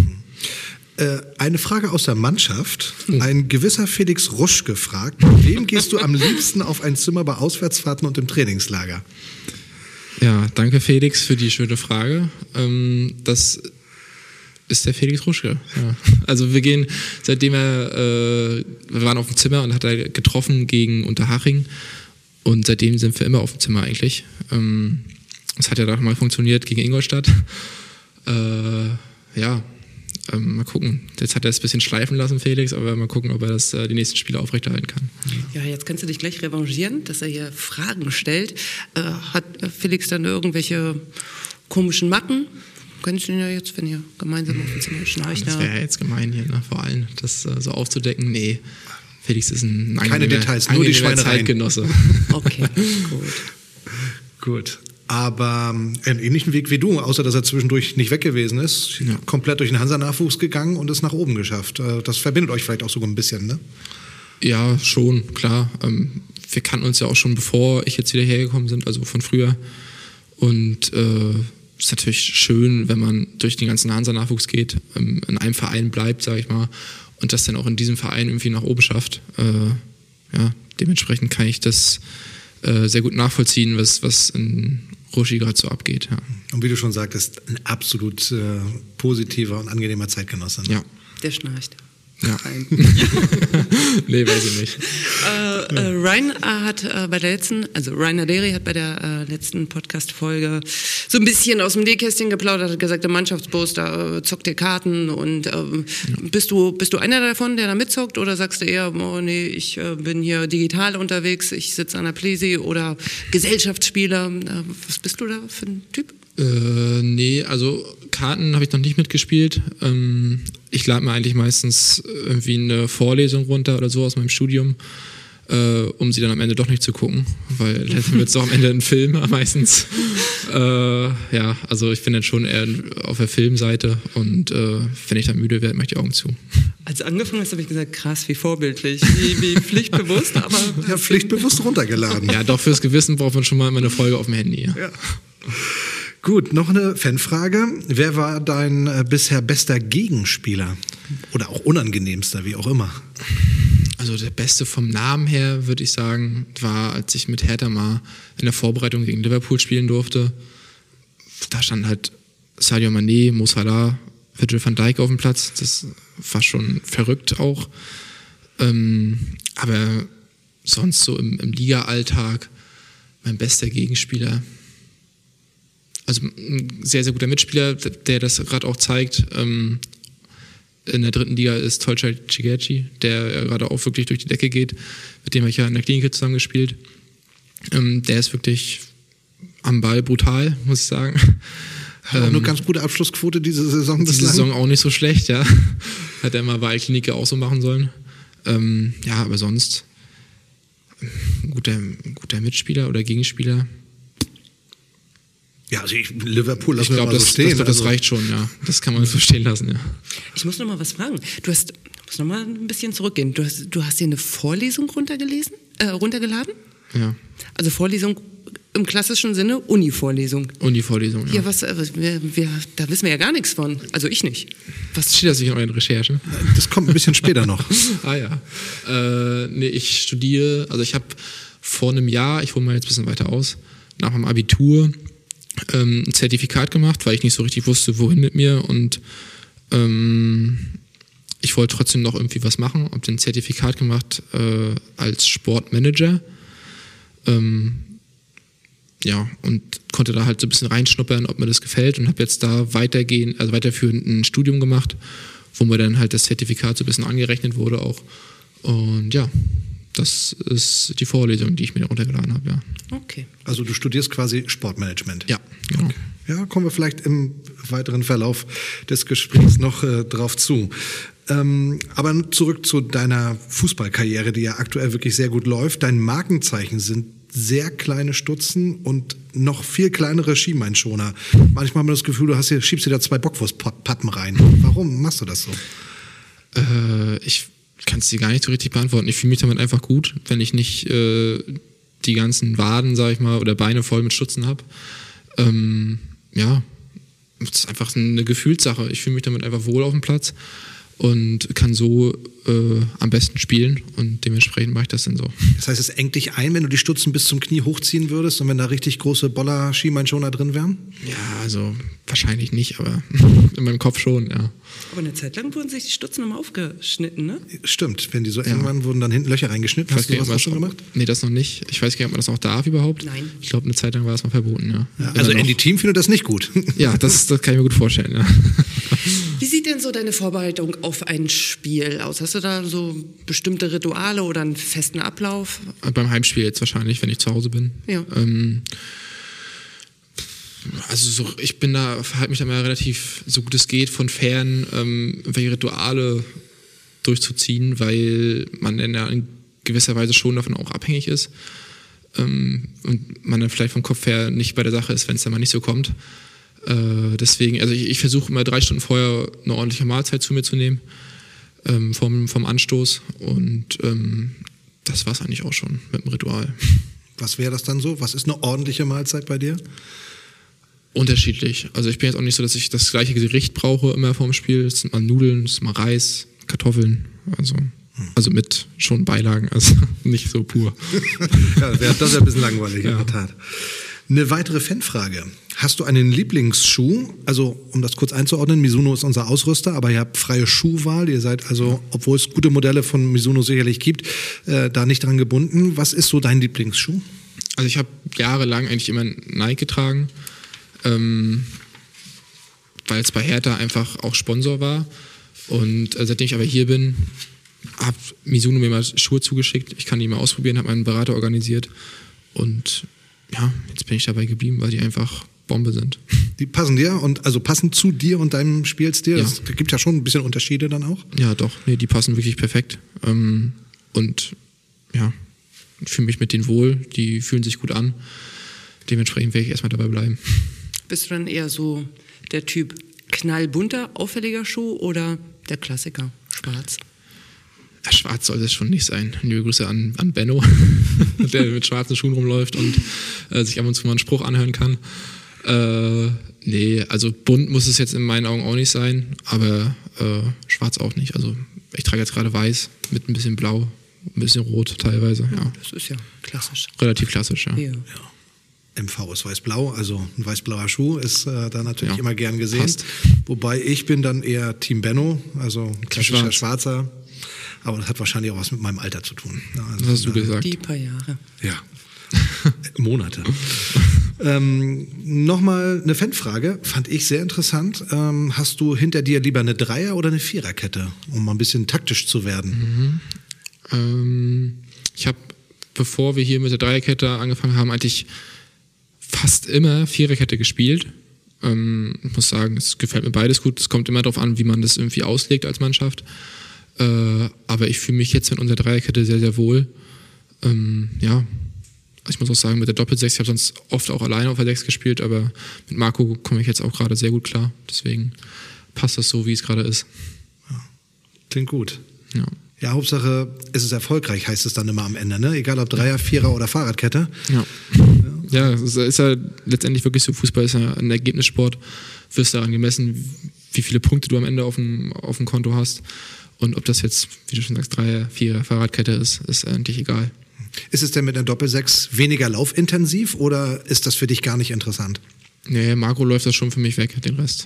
Eine Frage aus der Mannschaft. Ein gewisser Felix Rusch gefragt, wem gehst du am liebsten auf ein Zimmer bei Auswärtsfahrten und im Trainingslager? Ja, danke Felix für die schöne Frage. Ähm, das ist der Felix Ruschke. Ja. Also wir gehen, seitdem er, äh, wir waren auf dem Zimmer und hat er getroffen gegen Unterhaching und seitdem sind wir immer auf dem Zimmer eigentlich. Ähm, das hat ja doch mal funktioniert gegen Ingolstadt. Äh, ja, Ähm, mal gucken. Jetzt hat er es ein bisschen schleifen lassen, Felix, aber mal gucken, ob er das äh, die nächsten Spiele aufrechterhalten kann. Ja, jetzt kannst du dich gleich revanchieren, dass er hier Fragen stellt. Äh, hat Felix dann irgendwelche komischen Macken? Könntest du ihn ja jetzt, wenn ihr gemeinsam auf dem Zimmer schnarcht? Das wäre ja jetzt gemein hier, ne? Vor allem das äh, so aufzudecken. Nee, Felix ist ein Keine Details, nur die Schweinereien. Zeitgenosse. Okay, gut. Gut. Aber einen ähnlichen Weg wie du, außer dass er zwischendurch nicht weg gewesen ist, ja. komplett durch den Hansa-Nachwuchs gegangen und es nach oben geschafft. Das verbindet euch vielleicht auch sogar ein bisschen, ne? Ja, schon, klar. Wir kannten uns ja auch schon, bevor ich jetzt wieder hergekommen bin, also von früher. Und äh, ist natürlich schön, wenn man durch den ganzen Hansa-Nachwuchs geht, in einem Verein bleibt, sage ich mal, und das dann auch in diesem Verein irgendwie nach oben schafft. Äh, ja, dementsprechend kann ich das äh, sehr gut nachvollziehen, was, was in Ruschi gerade so abgeht. Ja. Und wie du schon sagtest, ein absolut äh, positiver und angenehmer Zeitgenosse. Ne? Ja. Der schnarcht. Ja. Nee, weiß ich nicht. Äh, äh, Ryan äh, hat äh, bei der letzten, also Rainer Deri hat bei der äh, letzten Podcast-Folge so ein bisschen aus dem Nähkästchen geplaudert, hat gesagt, der Mannschaftsbus, da äh, zockt ihr Karten und äh, ja. bist du bist du einer davon, der da mitzockt oder sagst du eher, oh nee, ich äh, bin hier digital unterwegs, ich sitze an der Plesi oder Gesellschaftsspieler, äh, was bist du da für ein Typ? Äh, nee, also Karten habe ich noch nicht mitgespielt. Ähm, ich lade mir eigentlich meistens irgendwie eine Vorlesung runter oder so aus meinem Studium, äh, um sie dann am Ende doch nicht zu gucken, weil dann wird es doch am Ende ein Film meistens. äh, ja, also ich bin dann schon eher auf der Filmseite und äh, wenn ich dann müde werde, mache ich die Augen zu. Als du angefangen hast, habe ich gesagt, krass, wie vorbildlich, wie, wie pflichtbewusst, aber... Ja, pflichtbewusst runtergeladen. Ja, doch fürs Gewissen braucht man schon mal immer eine Folge auf dem Handy. Ja. Ja. Gut, noch eine Fanfrage. Wer war dein äh, bisher bester Gegenspieler? Oder auch unangenehmster, wie auch immer? Also der Beste vom Namen her, würde ich sagen, war, als ich mit Hertha mal in der Vorbereitung gegen Liverpool spielen durfte. Da stand halt Sadio Mané, Mo Salah, Virgil van Dijk auf dem Platz. Das war schon verrückt auch. Ähm, aber sonst so im, im Liga-Alltag mein bester Gegenspieler... Also ein sehr, sehr guter Mitspieler, der das gerade auch zeigt. Ähm, in der dritten Liga ist Tolcay Cigerci, der gerade auch wirklich durch die Decke geht. Mit dem habe ich ja in der Klinik zusammen gespielt. Ähm, der ist wirklich am Ball brutal, muss ich sagen. Hat auch eine ganz gute Abschlussquote diese Saison Diese bislang. Saison auch nicht so schlecht, ja. Hat er mal bei Klinik auch so machen sollen. Ähm, ja, aber sonst ein guter, guter Mitspieler oder Gegenspieler. Ja, also ich, Liverpool lassen Ich glaube, wir mal das, so stehen. das, das also. reicht schon, ja. Das kann man so stehen lassen, ja. Ich muss noch mal was fragen. Du hast, du musst noch mal ein bisschen zurückgehen. Du hast, du hast dir eine Vorlesung runtergelesen, äh, runtergeladen? Ja. Also Vorlesung im klassischen Sinne, Uni-Vorlesung. Uni-Vorlesung, ja. Ja, was, äh, wir, wir, da wissen wir ja gar nichts von. Also ich nicht. Was steht das nicht in euren Recherchen? Das kommt ein bisschen später noch. Ah ja. Äh, nee, ich studiere, also ich habe vor einem Jahr, ich hole mal jetzt ein bisschen weiter aus, nach meinem Abitur ähm, ein Zertifikat gemacht, weil ich nicht so richtig wusste, wohin mit mir, und ähm, ich wollte trotzdem noch irgendwie was machen, habe ein Zertifikat gemacht äh, als Sportmanager. Ähm, ja, und konnte da halt so ein bisschen reinschnuppern, ob mir das gefällt, und habe jetzt da weitergehen, also weiterführend ein Studium gemacht, wo mir dann halt das Zertifikat so ein bisschen angerechnet wurde auch. Und ja, das ist die Vorlesung, die ich mir runtergeladen habe, ja. Okay. Also du studierst quasi Sportmanagement. Ja, genau. Okay. Ja, kommen wir vielleicht im weiteren Verlauf des Gesprächs noch äh, drauf zu. Ähm, aber zurück zu deiner Fußballkarriere, die ja aktuell wirklich sehr gut läuft. Dein Markenzeichen sind sehr kleine Stutzen und noch viel kleinere Schienbeinschoner. Manchmal haben wir das Gefühl, du hast hier, schiebst dir da zwei Bockwurstpappen rein. Warum machst du das so? Äh, ich kann es dir gar nicht so richtig beantworten. Ich fühle mich damit einfach gut, wenn ich nicht äh, die ganzen Waden, sag ich mal, oder Beine voll mit Stutzen habe. Ähm, ja, es ist einfach eine Gefühlssache. Ich fühle mich damit einfach wohl auf dem Platz und kann so äh, am besten spielen, und dementsprechend mache ich das dann so. Das heißt, es engt dich ein, wenn du die Stutzen bis zum Knie hochziehen würdest und wenn da richtig große Boller-Schienbeinschoner drin wären? Ja, also wahrscheinlich nicht, aber in meinem Kopf schon, ja. Aber eine Zeit lang wurden sich die Stutzen immer aufgeschnitten, ne? Stimmt, wenn die so eng waren, wurden dann hinten Löcher reingeschnitten. Hast du sowas auch schon gemacht? Nee, das noch nicht. Ich weiß gar nicht, ob man das auch darf überhaupt. Nein. Ich glaube, eine Zeit lang war das mal verboten, ja. Ja, also Andy Team findet das nicht gut. Ja, das, das kann ich mir gut vorstellen, ja. Wie sieht denn so deine Vorbereitung auf ein Spiel aus? Hast du da so bestimmte Rituale oder einen festen Ablauf? Beim Heimspiel jetzt wahrscheinlich, wenn ich zu Hause bin. Ja. Ähm, also so, ich bin da, verhalte mich da mal relativ, so gut es geht, von fern, ähm, welche Rituale durchzuziehen, weil man dann ja in gewisser Weise schon davon auch abhängig ist. Ähm, und man dann vielleicht vom Kopf her nicht bei der Sache ist, wenn es dann mal nicht so kommt. Äh, deswegen, also ich, ich versuche immer drei Stunden vorher eine ordentliche Mahlzeit zu mir zu nehmen, ähm, vom, vom Anstoß, und ähm, das war es eigentlich auch schon mit dem Ritual. Was wäre das dann so? Was ist eine ordentliche Mahlzeit bei dir? Unterschiedlich. Also ich bin jetzt auch nicht so, dass ich das gleiche Gericht brauche immer vorm Spiel. Es sind mal Nudeln, es ist mal Reis, Kartoffeln, also, also mit schon Beilagen, also nicht so pur. Ja, das wäre ein bisschen langweilig, ja. In der Tat. Eine weitere Fanfrage. Hast du einen Lieblingsschuh? Also, um das kurz einzuordnen, Mizuno ist unser Ausrüster, aber ihr habt freie Schuhwahl. Ihr seid also, obwohl es gute Modelle von Mizuno sicherlich gibt, äh, da nicht dran gebunden. Was ist so dein Lieblingsschuh? Also ich habe jahrelang eigentlich immer Nike getragen, ähm, weil es bei Hertha einfach auch Sponsor war. Und äh, seitdem ich aber hier bin, hat Mizuno mir mal Schuhe zugeschickt. Ich kann die mal ausprobieren, habe meinen Berater organisiert, und ja, jetzt bin ich dabei geblieben, weil die einfach Bombe sind. Die passen dir und also passen zu dir und deinem Spielstil? Ja. Es gibt ja schon ein bisschen Unterschiede dann auch. Ja, doch, nee, die passen wirklich perfekt. Ähm, und ja, ich fühle mich mit denen wohl, die fühlen sich gut an. Dementsprechend werde ich erstmal dabei bleiben. Bist du dann eher so der Typ knallbunter, auffälliger Schuh oder der Klassiker, schwarz? Ja, schwarz soll es schon nicht sein. Liebe Grüße an, an Benno, der mit schwarzen Schuhen rumläuft und äh, sich ab und zu mal einen Spruch anhören kann. Äh, nee, also bunt muss es jetzt in meinen Augen auch nicht sein, aber äh, schwarz auch nicht. Also ich trage jetzt gerade weiß mit ein bisschen blau, ein bisschen rot teilweise. Ja. Das ist ja klassisch. Relativ klassisch, ja. Ja. Ja. M V ist weiß-blau, also ein weiß-blauer Schuh ist äh, da natürlich Ja, immer gern gesehen. passt. Wobei ich bin dann eher Team Benno, also ein klassischer Schwarz. Schwarzer. Aber das hat wahrscheinlich auch was mit meinem Alter zu tun. Ja, also Was hast du da- gesagt? Die paar Jahre. Ja, Monate. ähm, Nochmal eine Fanfrage, fand ich sehr interessant. Ähm, hast du hinter dir lieber eine Dreier- oder eine Viererkette, um mal ein bisschen taktisch zu werden? Ähm, ich habe, bevor wir hier mit der Dreierkette angefangen haben, eigentlich fast immer Viererkette gespielt. Ähm, ich muss sagen, es gefällt mir beides gut. Es kommt immer darauf an, wie man das irgendwie auslegt als Mannschaft. Äh, aber ich fühle mich jetzt mit unserer Dreierkette sehr, sehr wohl. Ähm, ja, ich muss auch sagen, mit der Doppelsechs, ich habe sonst oft auch alleine auf der Sechs gespielt, aber mit Marco komme ich jetzt auch gerade sehr gut klar. Deswegen passt das so, wie es gerade ist. Ja, klingt gut. Ja. Ja, Hauptsache, es ist erfolgreich, heißt es dann immer am Ende, ne? Egal ob Dreier, Vierer oder Fahrradkette. Ja, ja, es ist, ist ja letztendlich wirklich so, Fußball ist ja ein Ergebnissport. Wirst daran gemessen, wie viele Punkte du am Ende auf dem, auf dem Konto hast. Und ob das jetzt, wie du schon sagst, Dreier, Vierer, Fahrradkette ist, ist eigentlich egal. Ist es denn mit der Doppelsechs weniger laufintensiv oder ist das für dich gar nicht interessant? Nee, Marco läuft das schon für mich weg, den Rest.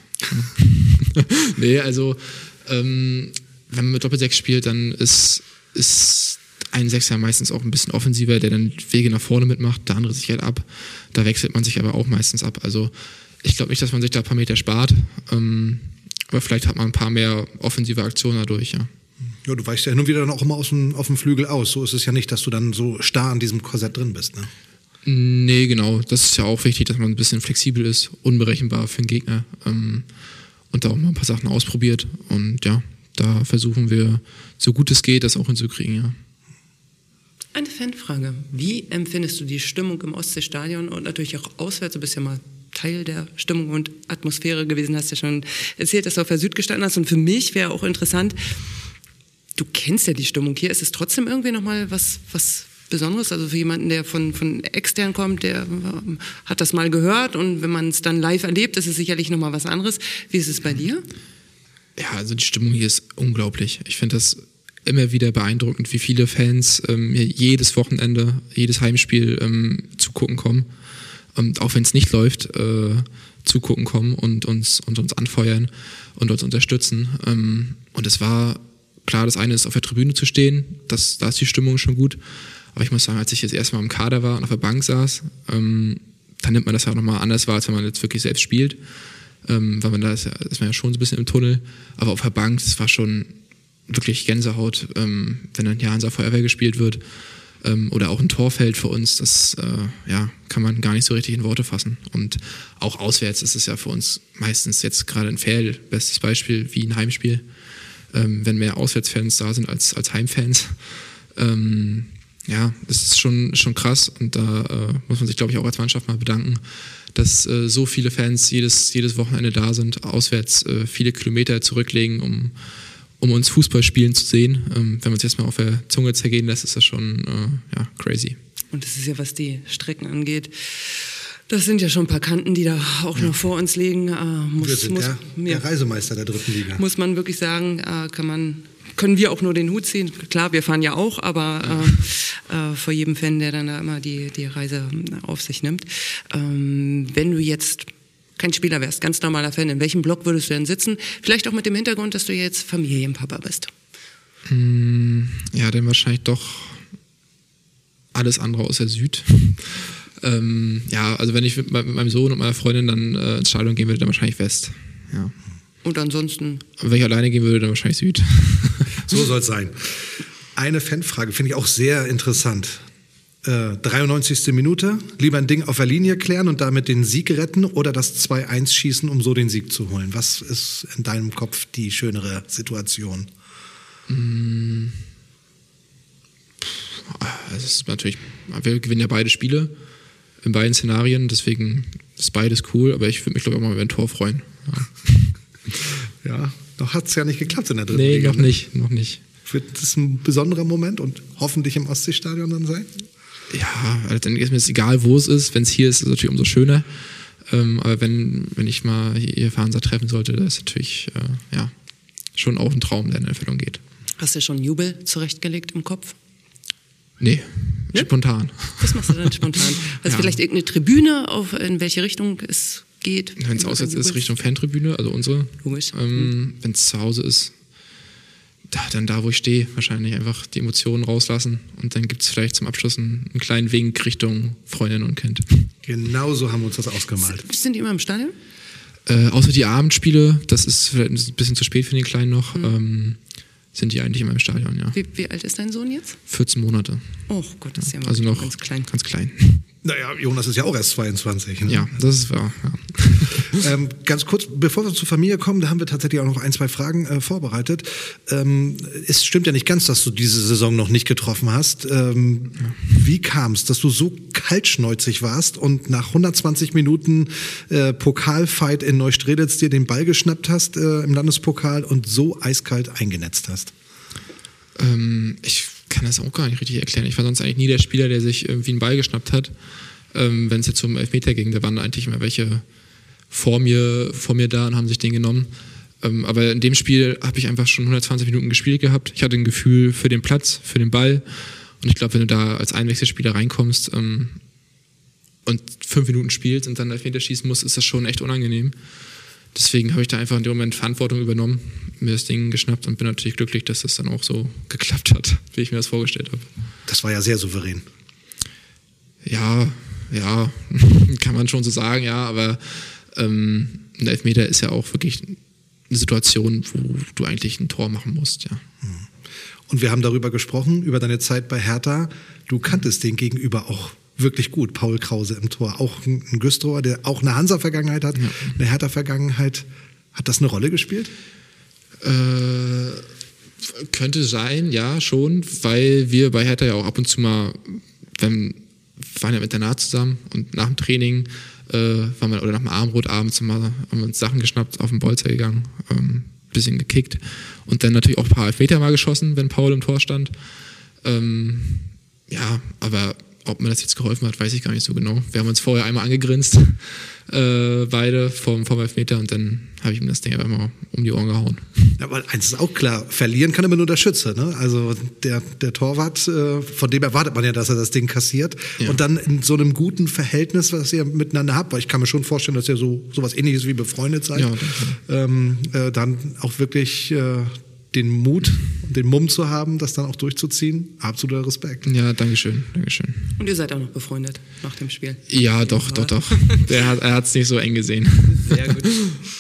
Nee, also ähm, wenn man mit Doppelsechs spielt, dann ist, ist ein Sechser meistens auch ein bisschen offensiver, der dann Wege nach vorne mitmacht, der andere sich halt ab. Da wechselt man sich aber auch meistens ab. Also ich glaube nicht, dass man sich da ein paar Meter spart, ähm, aber vielleicht hat man ein paar mehr offensive Aktionen dadurch, ja. Ja, du weichst ja hin und wieder dann auch immer aus dem, auf dem Flügel aus. So ist es ja nicht, dass du dann so starr an diesem Korsett drin bist, ne? Nee, genau. Das ist ja auch wichtig, dass man ein bisschen flexibel ist, unberechenbar für den Gegner ähm, und da auch mal ein paar Sachen ausprobiert. Und ja, da versuchen wir, so gut es geht, das auch hinzukriegen, ja. Eine Fanfrage. Wie empfindest du die Stimmung im Ostseestadion und natürlich auch auswärts? Du bist ja mal Teil der Stimmung und Atmosphäre gewesen, hast ja schon erzählt, dass du auf der Süd gestanden hast. Und für mich wäre auch interessant, du kennst ja die Stimmung hier. Ist es trotzdem irgendwie nochmal was, was Besonderes? Also für jemanden, der von, von extern kommt, der ähm, hat das mal gehört und wenn man es dann live erlebt, ist es sicherlich nochmal was anderes. Wie ist es bei dir? Ja, also die Stimmung hier ist unglaublich. Ich finde das immer wieder beeindruckend, wie viele Fans ähm, hier jedes Wochenende, jedes Heimspiel ähm, zugucken kommen. Und auch wenn es nicht läuft, äh, zugucken kommen und uns, und uns anfeuern und uns unterstützen. Ähm, und es war klar, das eine ist, auf der Tribüne zu stehen, das, da ist die Stimmung schon gut. Aber ich muss sagen, als ich jetzt erstmal im Kader war und auf der Bank saß, ähm, dann nimmt man das ja auch nochmal anders wahr, als wenn man jetzt wirklich selbst spielt. Ähm, weil man da ist, ja, ist man ja schon so ein bisschen im Tunnel. Aber auf der Bank, das war schon wirklich Gänsehaut, ähm, wenn dann ja Hansa Feuerwehr gespielt wird. Ähm, oder auch ein Tor fällt für uns, das äh, ja, kann man gar nicht so richtig in Worte fassen. Und auch auswärts ist es ja für uns meistens jetzt gerade ein Fail, bestes Beispiel wie ein Heimspiel. Ähm, wenn mehr Auswärtsfans da sind als, als Heimfans. Ähm, ja, das ist schon, schon krass und da äh, muss man sich, glaube ich, auch als Mannschaft mal bedanken, dass äh, so viele Fans jedes, jedes Wochenende da sind, auswärts äh, viele Kilometer zurücklegen, um, um uns Fußball spielen zu sehen. Ähm, wenn man es jetzt mal auf der Zunge zergehen lässt, ist das schon äh, ja, crazy. Und das ist ja, was die Strecken angeht, das sind ja schon ein paar Kanten, die da auch noch vor uns liegen. Äh, muss, wir sind muss, der, ja, der Reisemeister der dritten Liga. Muss man wirklich sagen, äh, kann man, können wir auch nur den Hut ziehen. Klar, wir fahren ja auch, aber äh, äh, vor jedem Fan, der dann da immer die, die Reise auf sich nimmt. Ähm, wenn du jetzt kein Spieler wärst, ganz normaler Fan, in welchem Block würdest du denn sitzen? Vielleicht auch mit dem Hintergrund, dass du jetzt Familienpapa bist. Ja, dann wahrscheinlich doch alles andere außer Süd. Ähm, ja, also wenn ich mit, mit meinem Sohn und meiner Freundin dann äh, ins Stadion gehen würde, dann wahrscheinlich West. Ja. Und ansonsten? Und wenn ich alleine gehen würde, dann wahrscheinlich Süd. So soll es sein. Eine Fanfrage finde ich auch sehr interessant. Äh, dreiundneunzigste Minute, lieber ein Ding auf der Linie klären und damit den Sieg retten oder das zwei eins schießen, um so den Sieg zu holen. Was ist in deinem Kopf die schönere Situation? Mm. Es ist natürlich, wir gewinnen ja beide Spiele in beiden Szenarien, deswegen ist beides cool, aber ich würde mich, glaube ich, auch mal über ein Tor freuen. Ja, ja, noch hat es ja nicht geklappt in der dritten nee, Liga. Nee, noch nicht, noch nicht. Wird das ein besonderer Moment und hoffentlich im Ostseestadion dann sein? Ja, letztendlich ist mir es egal, wo es ist. Wenn es hier ist, ist es natürlich umso schöner. Ähm, aber wenn, wenn ich mal hier Hansa treffen sollte, das ist natürlich äh, ja, schon auch ein Traum, der in Erfüllung geht. Hast du schon Jubel zurechtgelegt im Kopf? Nee, ja? Spontan. Was machst du dann spontan? Also ja. Vielleicht irgendeine Tribüne, auf, in welche Richtung es geht? Wenn es auswärts ist, Richtung Fantribüne, also unsere. Logisch. Ähm, mhm. Wenn es zu Hause ist, da, dann da, wo ich stehe, wahrscheinlich einfach die Emotionen rauslassen. Und dann gibt es vielleicht zum Abschluss einen, einen kleinen Wink Richtung Freundin und Kind. Genau so haben wir uns das ausgemalt. Sind die immer im Stadion? Äh, außer die Abendspiele, das ist vielleicht ein bisschen zu spät für den Kleinen noch, mhm. ähm, sind die eigentlich immer im Stadion, ja. Wie, wie alt ist dein Sohn jetzt? vierzehn Monate. Oh Gott, das ist ja also noch ganz klein. Ganz klein. Naja, Jonas ist ja auch erst zweiundzwanzig. Ne? Ja, das ist wahr. Ja. ähm, ganz kurz, bevor wir zur Familie kommen, da haben wir tatsächlich auch noch ein, zwei Fragen äh, vorbereitet. Ähm, es stimmt ja nicht ganz, dass du diese Saison noch nicht getroffen hast. Ähm, ja. Wie kam es, dass du so kaltschnäuzig warst und nach hundertzwanzig Minuten äh, Pokalfight in Neustrelitz dir den Ball geschnappt hast äh, im Landespokal und so eiskalt eingenetzt hast? Ähm, ich kann das auch gar nicht richtig erklären. Ich war sonst eigentlich nie der Spieler, der sich irgendwie einen Ball geschnappt hat. Ähm, wenn es jetzt um Elfmeter ging, da waren eigentlich immer welche vor mir, vor mir da und haben sich den genommen. Ähm, aber in dem Spiel habe ich einfach schon hundertzwanzig Minuten gespielt gehabt. Ich hatte ein Gefühl für den Platz, für den Ball. Und ich glaube, wenn du da als Einwechselspieler reinkommst ähm, und fünf Minuten spielst und dann Elfmeter schießen musst, ist das schon echt unangenehm. Deswegen habe ich da einfach in dem Moment Verantwortung übernommen, mir das Ding geschnappt und bin natürlich glücklich, dass das dann auch so geklappt hat, wie ich mir das vorgestellt habe. Das war ja sehr souverän. Ja, ja, kann man schon so sagen, ja, aber ähm, ein Elfmeter ist ja auch wirklich eine Situation, wo du eigentlich ein Tor machen musst, ja. Und wir haben darüber gesprochen, über deine Zeit bei Hertha. Du kanntest den Gegenüber auch wirklich gut, Paul Krause im Tor. Auch ein Güstrower, der auch eine Hansa-Vergangenheit hat, ja. Eine Hertha-Vergangenheit. Hat das eine Rolle gespielt? Äh, könnte sein, ja, schon, weil wir bei Hertha ja auch ab und zu mal, wenn, waren ja mit der Naht zusammen und nach dem Training äh, waren wir, oder nach dem Abendbrot abends mal, haben wir uns Sachen geschnappt, auf den Bolzer gegangen, ähm, bisschen gekickt und dann natürlich auch ein paar Elfmeter mal geschossen, wenn Paul im Tor stand. Ähm, ja, aber ob mir das jetzt geholfen hat, weiß ich gar nicht so genau. Wir haben uns vorher einmal angegrinst, äh, beide vom, vom Elfmeter und dann habe ich ihm das Ding einfach mal um die Ohren gehauen. Ja, aber eins ist auch klar, verlieren kann immer nur der Schütze. Ne? Also der, der Torwart, äh, von dem erwartet man ja, dass er das Ding kassiert. Ja. Und dann in so einem guten Verhältnis, was ihr miteinander habt, weil ich kann mir schon vorstellen, dass ihr so sowas Ähnliches wie befreundet seid, ja, ähm, äh, dann auch wirklich äh, den Mut und den Mumm zu haben, das dann auch durchzuziehen. Absoluter Respekt. Ja, dankeschön, dankeschön. Und ihr seid auch noch befreundet nach dem Spiel? Ja, doch, doch, doch. Der hat, er hat es nicht so eng gesehen. Sehr gut.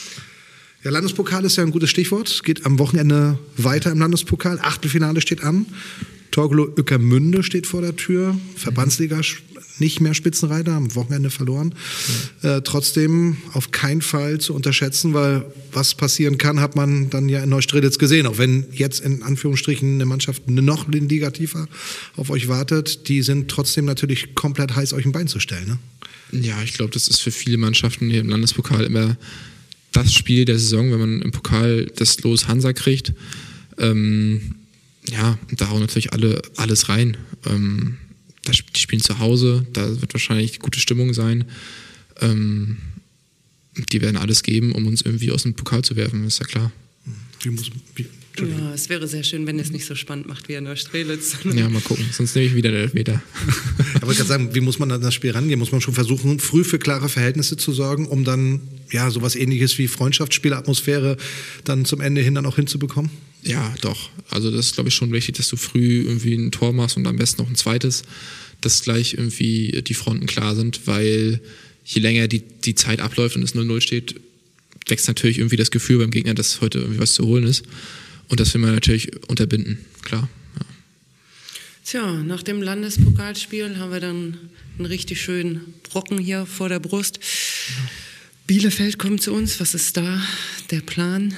Ja, Landespokal ist ja ein gutes Stichwort. Es geht am Wochenende weiter im Landespokal. Achtelfinale steht an. Torgelow Ueckermünde steht vor der Tür. Verbandsliga nicht mehr Spitzenreiter, am Wochenende verloren. Ja. Äh, trotzdem auf keinen Fall zu unterschätzen, weil was passieren kann, hat man dann ja in Neustrelitz gesehen. Auch wenn jetzt in Anführungsstrichen eine Mannschaft noch eine Liga tiefer auf euch wartet, die sind trotzdem natürlich komplett heiß, euch ein Bein zu stellen. Ne? Ja, ich glaube, das ist für viele Mannschaften hier im Landespokal immer das Spiel der Saison, wenn man im Pokal das Los Hansa kriegt. Ähm, ja, da hauen natürlich alle alles rein. Ähm, die spielen zu Hause, da wird wahrscheinlich gute Stimmung sein. Ähm, die werden alles geben, um uns irgendwie aus dem Pokal zu werfen, ist ja klar. Wie muss, wie, ja, es wäre sehr schön, wenn es nicht so spannend macht wie in Neustrelitz. Ja, mal gucken, sonst nehme ich wieder den Elfmeter. Aber ich kann sagen, wie muss man an das Spiel rangehen? Muss man schon versuchen, früh für klare Verhältnisse zu sorgen, um dann ja sowas Ähnliches wie Freundschaftsspielatmosphäre dann zum Ende hin dann auch hinzubekommen? Ja, doch. Also das ist, glaube ich, schon wichtig, dass du früh irgendwie ein Tor machst und am besten noch ein zweites, dass gleich irgendwie die Fronten klar sind, weil je länger die, die Zeit abläuft und es null null steht, wächst natürlich irgendwie das Gefühl beim Gegner, dass heute irgendwie was zu holen ist. Und das will man natürlich unterbinden, klar. Ja. Tja, nach dem Landespokalspiel haben wir dann einen richtig schönen Brocken hier vor der Brust. Ja. Bielefeld kommt zu uns. Was ist da der Plan?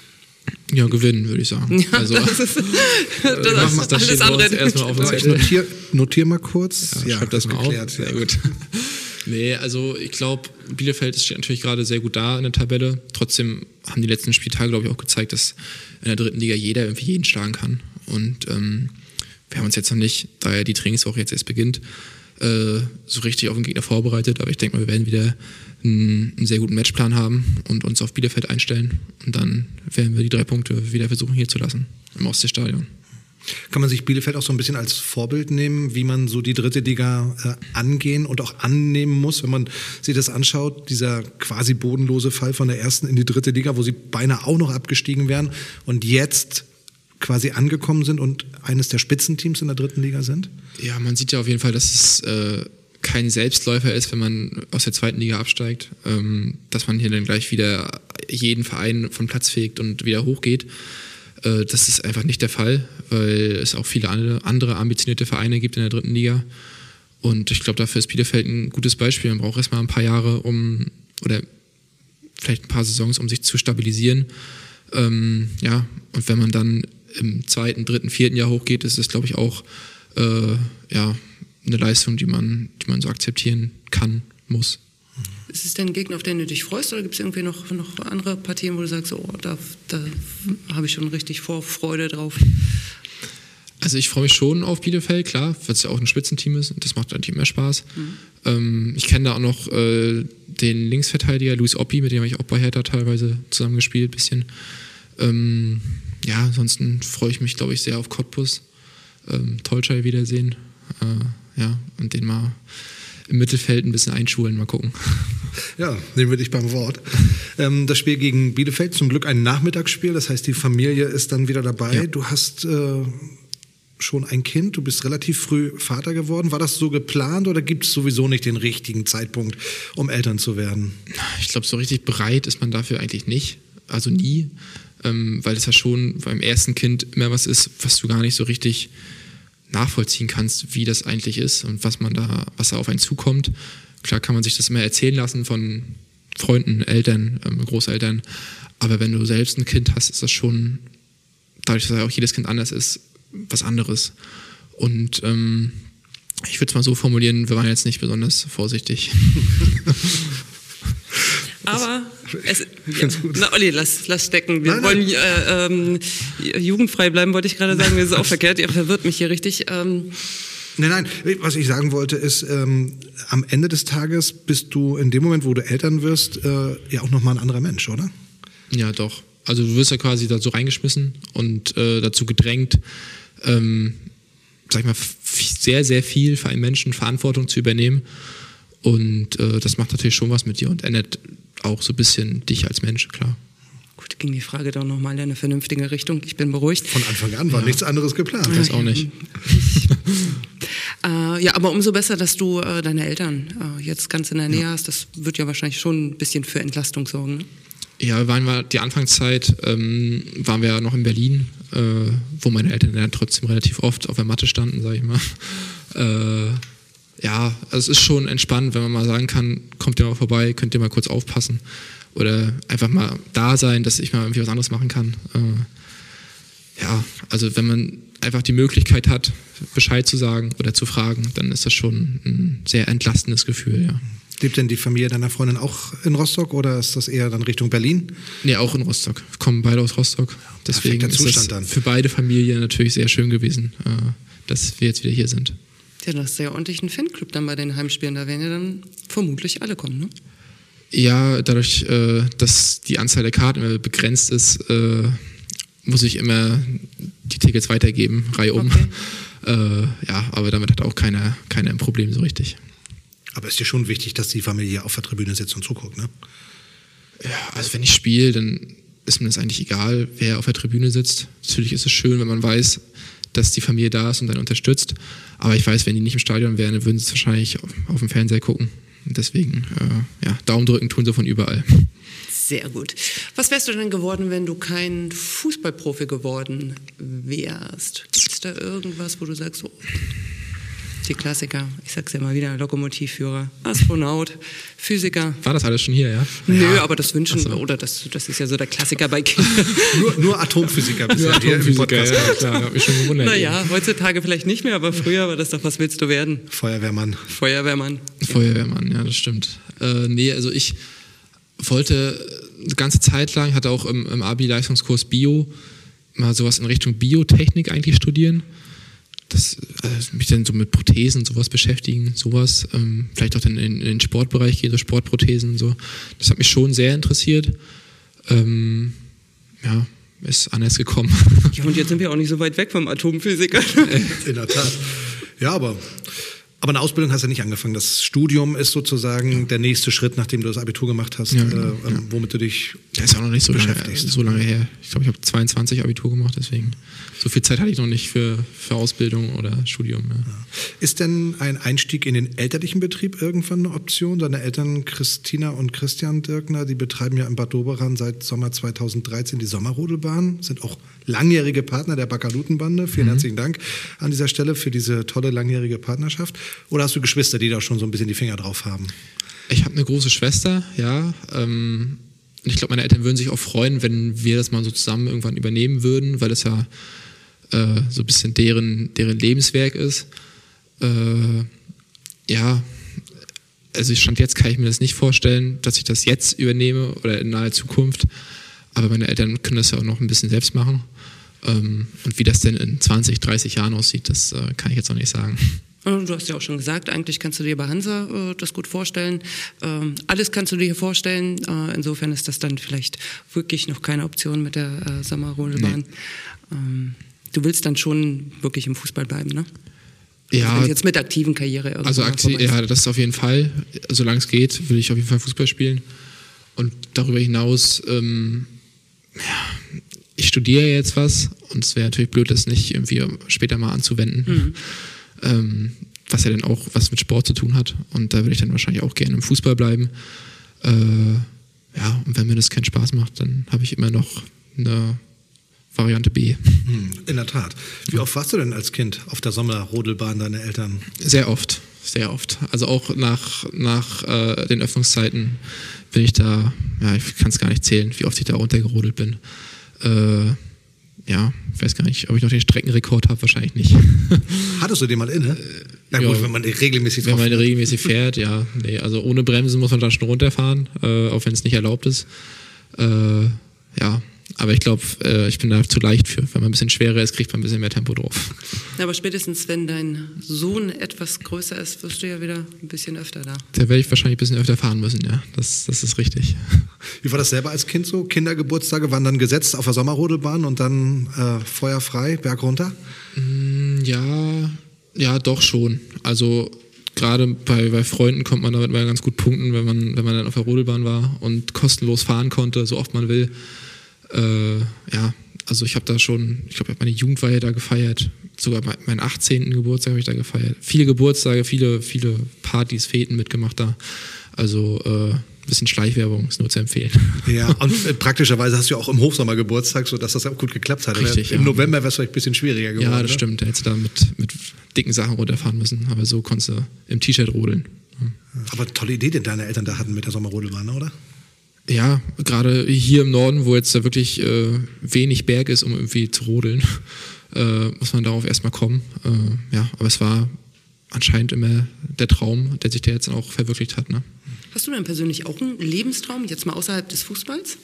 Ja, gewinnen, würde ich sagen. Ja, also, das ist, das ist das alles andere. Erstmal auf ich notiere notier mal kurz. Ja, ja schreib das mal geklärt, auf. Ja. Sehr gut. Nee, also ich glaube, Bielefeld ist natürlich gerade sehr gut da in der Tabelle. Trotzdem haben die letzten Spieltage, glaube ich, auch gezeigt, dass in der dritten Liga jeder irgendwie jeden schlagen kann. Und ähm, wir haben uns jetzt noch nicht, da ja die Trainingswoche jetzt erst beginnt, äh, so richtig auf den Gegner vorbereitet. Aber ich denke mal, wir werden wieder einen, einen sehr guten Matchplan haben und uns auf Bielefeld einstellen. Und dann werden wir die drei Punkte wieder versuchen hier zu lassen im Ostseestadion. Kann man sich Bielefeld auch so ein bisschen als Vorbild nehmen, wie man so die dritte Liga äh, angehen und auch annehmen muss, wenn man sich das anschaut, dieser quasi bodenlose Fall von der ersten in die dritte Liga, wo sie beinahe auch noch abgestiegen wären und jetzt quasi angekommen sind und eines der Spitzenteams in der dritten Liga sind? Ja, man sieht ja auf jeden Fall, dass es äh, kein Selbstläufer ist, wenn man aus der zweiten Liga absteigt, ähm, dass man hier dann gleich wieder jeden Verein vom Platz fegt und wieder hochgeht. Das ist einfach nicht der Fall, weil es auch viele andere ambitionierte Vereine gibt in der dritten Liga. Und ich glaube, dafür ist Bielefeld ein gutes Beispiel. Man braucht erstmal ein paar Jahre, um, oder vielleicht ein paar Saisons, um sich zu stabilisieren. Ähm, ja, und wenn man dann im zweiten, dritten, vierten Jahr hochgeht, ist es, glaube ich, auch äh, ja, eine Leistung, die man, die man so akzeptieren kann, muss. Ist es denn ein Gegner, auf den du dich freust, oder gibt es irgendwie noch, noch andere Partien, wo du sagst, oh, da, da habe ich schon richtig Vorfreude drauf? Also ich freue mich schon auf Bielefeld, klar, weil es ja auch ein Spitzenteam ist und das macht natürlich mehr Spaß. Mhm. Ähm, ich kenne da auch noch äh, den Linksverteidiger Luis Oppi, mit dem habe ich auch bei Hertha teilweise zusammengespielt, ein bisschen. Ähm, ja, ansonsten freue ich mich, glaube ich, sehr auf Cottbus. Ähm, Tolschei wiedersehen. Äh, ja, und den mal im Mittelfeld ein bisschen einschulen, mal gucken. Ja, nehmen wir dich beim Wort. Ähm, das Spiel gegen Bielefeld, zum Glück ein Nachmittagsspiel, das heißt, die Familie ist dann wieder dabei. Ja. Du hast äh, schon ein Kind, du bist relativ früh Vater geworden. War das so geplant oder gibt es sowieso nicht den richtigen Zeitpunkt, um Eltern zu werden? Ich glaube, so richtig bereit ist man dafür eigentlich nicht, also nie, ähm, weil es ja schon beim ersten Kind immer was ist, was du gar nicht so richtig nachvollziehen kannst, wie das eigentlich ist und was man da, was da auf einen zukommt. Klar kann man sich das immer erzählen lassen von Freunden, Eltern, ähm, Großeltern, aber wenn du selbst ein Kind hast, ist das schon, dadurch, dass ja auch jedes Kind anders ist, was anderes. Und ähm, ich würde es mal so formulieren, wir waren jetzt nicht besonders vorsichtig. Aber es, ja, na Olli, lass, lass stecken. Wir nein, wollen nein. Äh, ähm, jugendfrei bleiben, wollte ich gerade sagen. Das ist auch verkehrt. Ihr verwirrt mich hier richtig. Ähm. Nein, nein. Was ich sagen wollte ist, ähm, am Ende des Tages bist du in dem Moment, wo du Eltern wirst, äh, ja auch nochmal ein anderer Mensch, oder? Ja, doch. Also du wirst ja quasi dazu reingeschmissen und äh, dazu gedrängt, ähm, sag ich mal, sehr, sehr viel für einen Menschen Verantwortung zu übernehmen. Und äh, das macht natürlich schon was mit dir und ändert auch so ein bisschen dich als Mensch, klar. Gut, ging die Frage doch nochmal in eine vernünftige Richtung. Ich bin beruhigt. Von Anfang an war ja nichts anderes geplant. Das auch nicht. äh, ja, aber umso besser, dass du äh, deine Eltern äh, jetzt ganz in der Nähe ja. hast. Das wird ja wahrscheinlich schon ein bisschen für Entlastung sorgen, ne? Ja, wir waren wir die Anfangszeit, ähm, waren wir ja noch in Berlin, äh, wo meine Eltern dann trotzdem relativ oft auf der Matte standen, sag ich mal. Äh, ja, also es ist schon entspannt, wenn man mal sagen kann, kommt ihr mal vorbei, könnt ihr mal kurz aufpassen oder einfach mal da sein, dass ich mal irgendwie was anderes machen kann. Äh, ja, also wenn man einfach die Möglichkeit hat, Bescheid zu sagen oder zu fragen, dann ist das schon ein sehr entlastendes Gefühl, ja. Lebt denn die Familie deiner Freundin auch in Rostock oder ist das eher dann Richtung Berlin? Nee, auch in Rostock. Wir kommen beide aus Rostock. Deswegen ist das dann für beide Familien natürlich sehr schön gewesen, dass wir jetzt wieder hier sind. Ja, du hast ja ordentlich einen Fanclub dann bei den Heimspielen. Da werden ja dann vermutlich alle kommen, ne? Ja, dadurch, dass die Anzahl der Karten immer begrenzt ist, muss ich immer die Tickets weitergeben, reihum. Okay. Ja, aber damit hat auch keiner, keiner ein Problem so richtig. Aber ist dir schon wichtig, dass die Familie auf der Tribüne sitzt und zuguckt, ne? Ja, also wenn ich spiele, dann ist mir das eigentlich egal, wer auf der Tribüne sitzt. Natürlich ist es schön, wenn man weiß, dass die Familie da ist und dann unterstützt. Aber ich weiß, wenn die nicht im Stadion wären, dann würden sie es wahrscheinlich auf, auf dem Fernseher gucken. Und deswegen, äh, ja, Daumen drücken tun sie von überall. Sehr gut. Was wärst du denn geworden, wenn du kein Fußballprofi geworden wärst? Gibt es da irgendwas, wo du sagst, so... Die Klassiker, ich sag's ja mal wieder, Lokomotivführer, Astronaut, Physiker. War das alles schon hier, ja? Nö, ja. Aber das Wünschen, so. Oder das, das ist ja so der Klassiker bei Kindern. nur, nur Atomphysiker bisher nur hier im Podcast. Ja, klar, hab mich schon gewundert. Naja, heutzutage vielleicht nicht mehr, aber früher war das doch, was willst du werden? Feuerwehrmann. Feuerwehrmann. Feuerwehrmann, ja, das stimmt. Äh, nee, also ich wollte eine ganze Zeit lang, hatte auch im, im Abi-Leistungskurs Bio, mal sowas in Richtung Biotechnik eigentlich studieren. Das, also mich dann so mit Prothesen und sowas beschäftigen, sowas, ähm, vielleicht auch dann in, in den Sportbereich gehen, so Sportprothesen und so. Das hat mich schon sehr interessiert. Ähm, ja, ist anders gekommen. Ja, und jetzt sind wir auch nicht so weit weg vom Atomphysiker. In der Tat. Ja, aber, aber eine Ausbildung hast du nicht angefangen. Das Studium ist sozusagen ja. der nächste Schritt, nachdem du das Abitur gemacht hast, ja, genau, äh, ja. womit du dich ja, ist auch noch nicht so lange, so lange her. Ich glaube, ich habe zweiundzwanzig Abitur gemacht, deswegen so viel Zeit hatte ich noch nicht für, für Ausbildung oder Studium. Ja. Ja. Ist denn ein Einstieg in den elterlichen Betrieb irgendwann eine Option? Deine Eltern Christina und Christian Dirkner, die betreiben ja in Bad Doberan seit Sommer zweitausenddreizehn die Sommerrodelbahn, sind auch langjährige Partner der Bakalutenbande. Vielen mhm. herzlichen Dank an dieser Stelle für diese tolle langjährige Partnerschaft. Oder hast du Geschwister, die da schon so ein bisschen die Finger drauf haben? Ich habe eine große Schwester, ja. Ähm, und ich glaube, meine Eltern würden sich auch freuen, wenn wir das mal so zusammen irgendwann übernehmen würden, weil das ja äh, so ein bisschen deren, deren Lebenswerk ist. Äh, ja, also Stand jetzt kann ich mir das nicht vorstellen, dass ich das jetzt übernehme oder in naher Zukunft. Aber meine Eltern können das ja auch noch ein bisschen selbst machen. Ähm, und wie das denn in zwanzig, dreißig Jahren aussieht, das äh, kann ich jetzt noch nicht sagen. Du hast ja auch schon gesagt, eigentlich kannst du dir bei Hansa äh, das gut vorstellen. Ähm, alles kannst du dir hier vorstellen. Äh, insofern ist das dann vielleicht wirklich noch keine Option mit der äh, Sommerrodelbahn. Nee. Ähm, du willst dann schon wirklich im Fußball bleiben, ne? Ja. Also jetzt mit aktiven Karriere irgendwann. Also aktiv, ja, das ist auf jeden Fall. Solange es geht, will ich auf jeden Fall Fußball spielen. Und darüber hinaus, ähm, ja, ich studiere jetzt was und es wäre natürlich blöd, das nicht irgendwie später mal anzuwenden. Mhm. Ähm, was ja dann auch was mit Sport zu tun hat. Und da würde ich dann wahrscheinlich auch gerne im Fußball bleiben. Äh, ja, und wenn mir das keinen Spaß macht, dann habe ich immer noch eine Variante B. In der Tat. Wie oft warst du denn als Kind auf der Sommerrodelbahn deiner Eltern? Sehr oft, sehr oft. Also auch nach, nach äh, den Öffnungszeiten bin ich da, ja, ich kann es gar nicht zählen, wie oft ich da runtergerodelt bin. Äh, ja, ich weiß gar nicht, ob ich noch den Streckenrekord habe, wahrscheinlich nicht. Hattest du den mal inne? Na gut, ja, wenn man regelmäßig Wenn man regelmäßig fährt, ja. Nee, also ohne Bremsen muss man da schon runterfahren, äh, auch wenn es nicht erlaubt ist. Äh, ja, aber ich glaube, äh, ich bin da zu leicht für. Wenn man ein bisschen schwerer ist, kriegt man ein bisschen mehr Tempo drauf. Ja, aber spätestens, wenn dein Sohn etwas größer ist, wirst du ja wieder ein bisschen öfter da. Da werde ich wahrscheinlich ein bisschen öfter fahren müssen, ja. Das, das ist richtig. Wie war das selber als Kind so? Kindergeburtstage waren dann gesetzt auf der Sommerrodelbahn und dann äh, feuerfrei, Berg runter? Ja, ja, doch schon. Also gerade bei, bei Freunden kommt man damit mal ganz gut punkten, wenn man, wenn man dann auf der Rodelbahn war und kostenlos fahren konnte, so oft man will. Äh, ja, also ich habe da schon, ich glaube, ich habe meine Jugendweihe da gefeiert, sogar meinen achtzehnten Geburtstag habe ich da gefeiert. Viele Geburtstage, viele, viele Partys, Feten mitgemacht da. Also äh, ein bisschen Schleichwerbung ist nur zu empfehlen. Ja, und äh, praktischerweise hast du ja auch im Hochsommer Geburtstag, sodass das auch gut geklappt hat. Richtig, Im ja. November wäre es vielleicht ein bisschen schwieriger geworden. Ja, das ne? stimmt. Da hättest du da mit, mit dicken Sachen runterfahren müssen, aber so konntest du im T-Shirt rodeln. Ja. Aber tolle Idee, die deine Eltern da hatten mit der Sommerrodelbahn, oder? Ja, gerade hier im Norden, wo jetzt da wirklich äh, wenig Berg ist, um irgendwie zu rodeln, äh, muss man darauf erstmal kommen. Äh, ja, aber es war anscheinend immer der Traum, der sich da jetzt auch verwirklicht hat. Ne? Hast du denn persönlich auch einen Lebenstraum, jetzt mal außerhalb des Fußballs?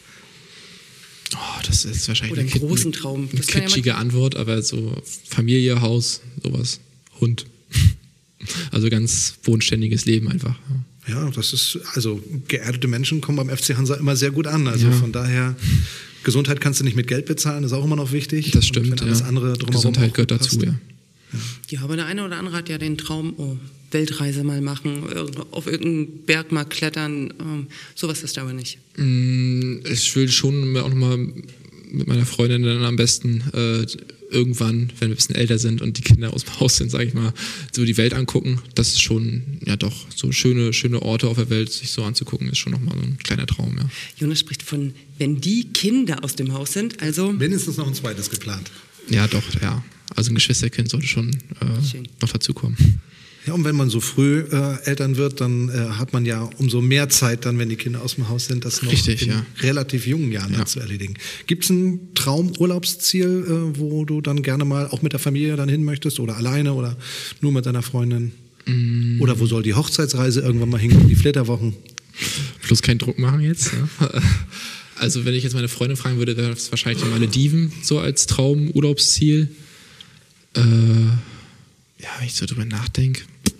Oh, das ist wahrscheinlich Oder einen eine, großen Traum. eine kitschige ja Antwort, aber so Familie, Haus, sowas, Hund. Also ganz bodenständiges Leben einfach. Ja. Ja, das ist, also geerdete Menschen kommen beim F C Hansa immer sehr gut an. Also ja. Von daher, Gesundheit kannst du nicht mit Geld bezahlen, ist auch immer noch wichtig. Das stimmt, und wenn alles ja. andere drumherum Gesundheit gehört dazu, ja. ja. Ja, aber der eine oder andere hat ja den Traum, oh, Weltreise mal machen, auf irgendeinen Berg mal klettern, ähm, sowas ist aber nicht. Ich will schon auch nochmal mit meiner Freundin dann am besten äh, irgendwann, wenn wir ein bisschen älter sind und die Kinder aus dem Haus sind, sage ich mal, so die Welt angucken. Das ist schon, ja doch, so schöne, schöne Orte auf der Welt, sich so anzugucken, ist schon nochmal so ein kleiner Traum, ja. Jonas spricht von, wenn die Kinder aus dem Haus sind, also... Mindestens noch ein zweites geplant. Ja, doch, ja. Also ein Geschwisterkind sollte schon äh, noch dazukommen. Ja, und wenn man so früh äh, Eltern wird, dann äh, hat man ja umso mehr Zeit dann, wenn die Kinder aus dem Haus sind, das noch Richtig, in ja. relativ jungen Jahren ja. zu erledigen. Gibt es ein Traumurlaubsziel, äh, wo du dann gerne mal auch mit der Familie dann hin möchtest oder alleine oder nur mit deiner Freundin? Mm. Oder wo soll die Hochzeitsreise irgendwann mal hingehen, die Flitterwochen? Bloß keinen Druck machen jetzt. Ja. Also wenn ich jetzt meine Freundin fragen würde, wäre das wahrscheinlich die Malediven so als Traumurlaubsziel. Äh, ja, wenn ich so drüber nachdenke.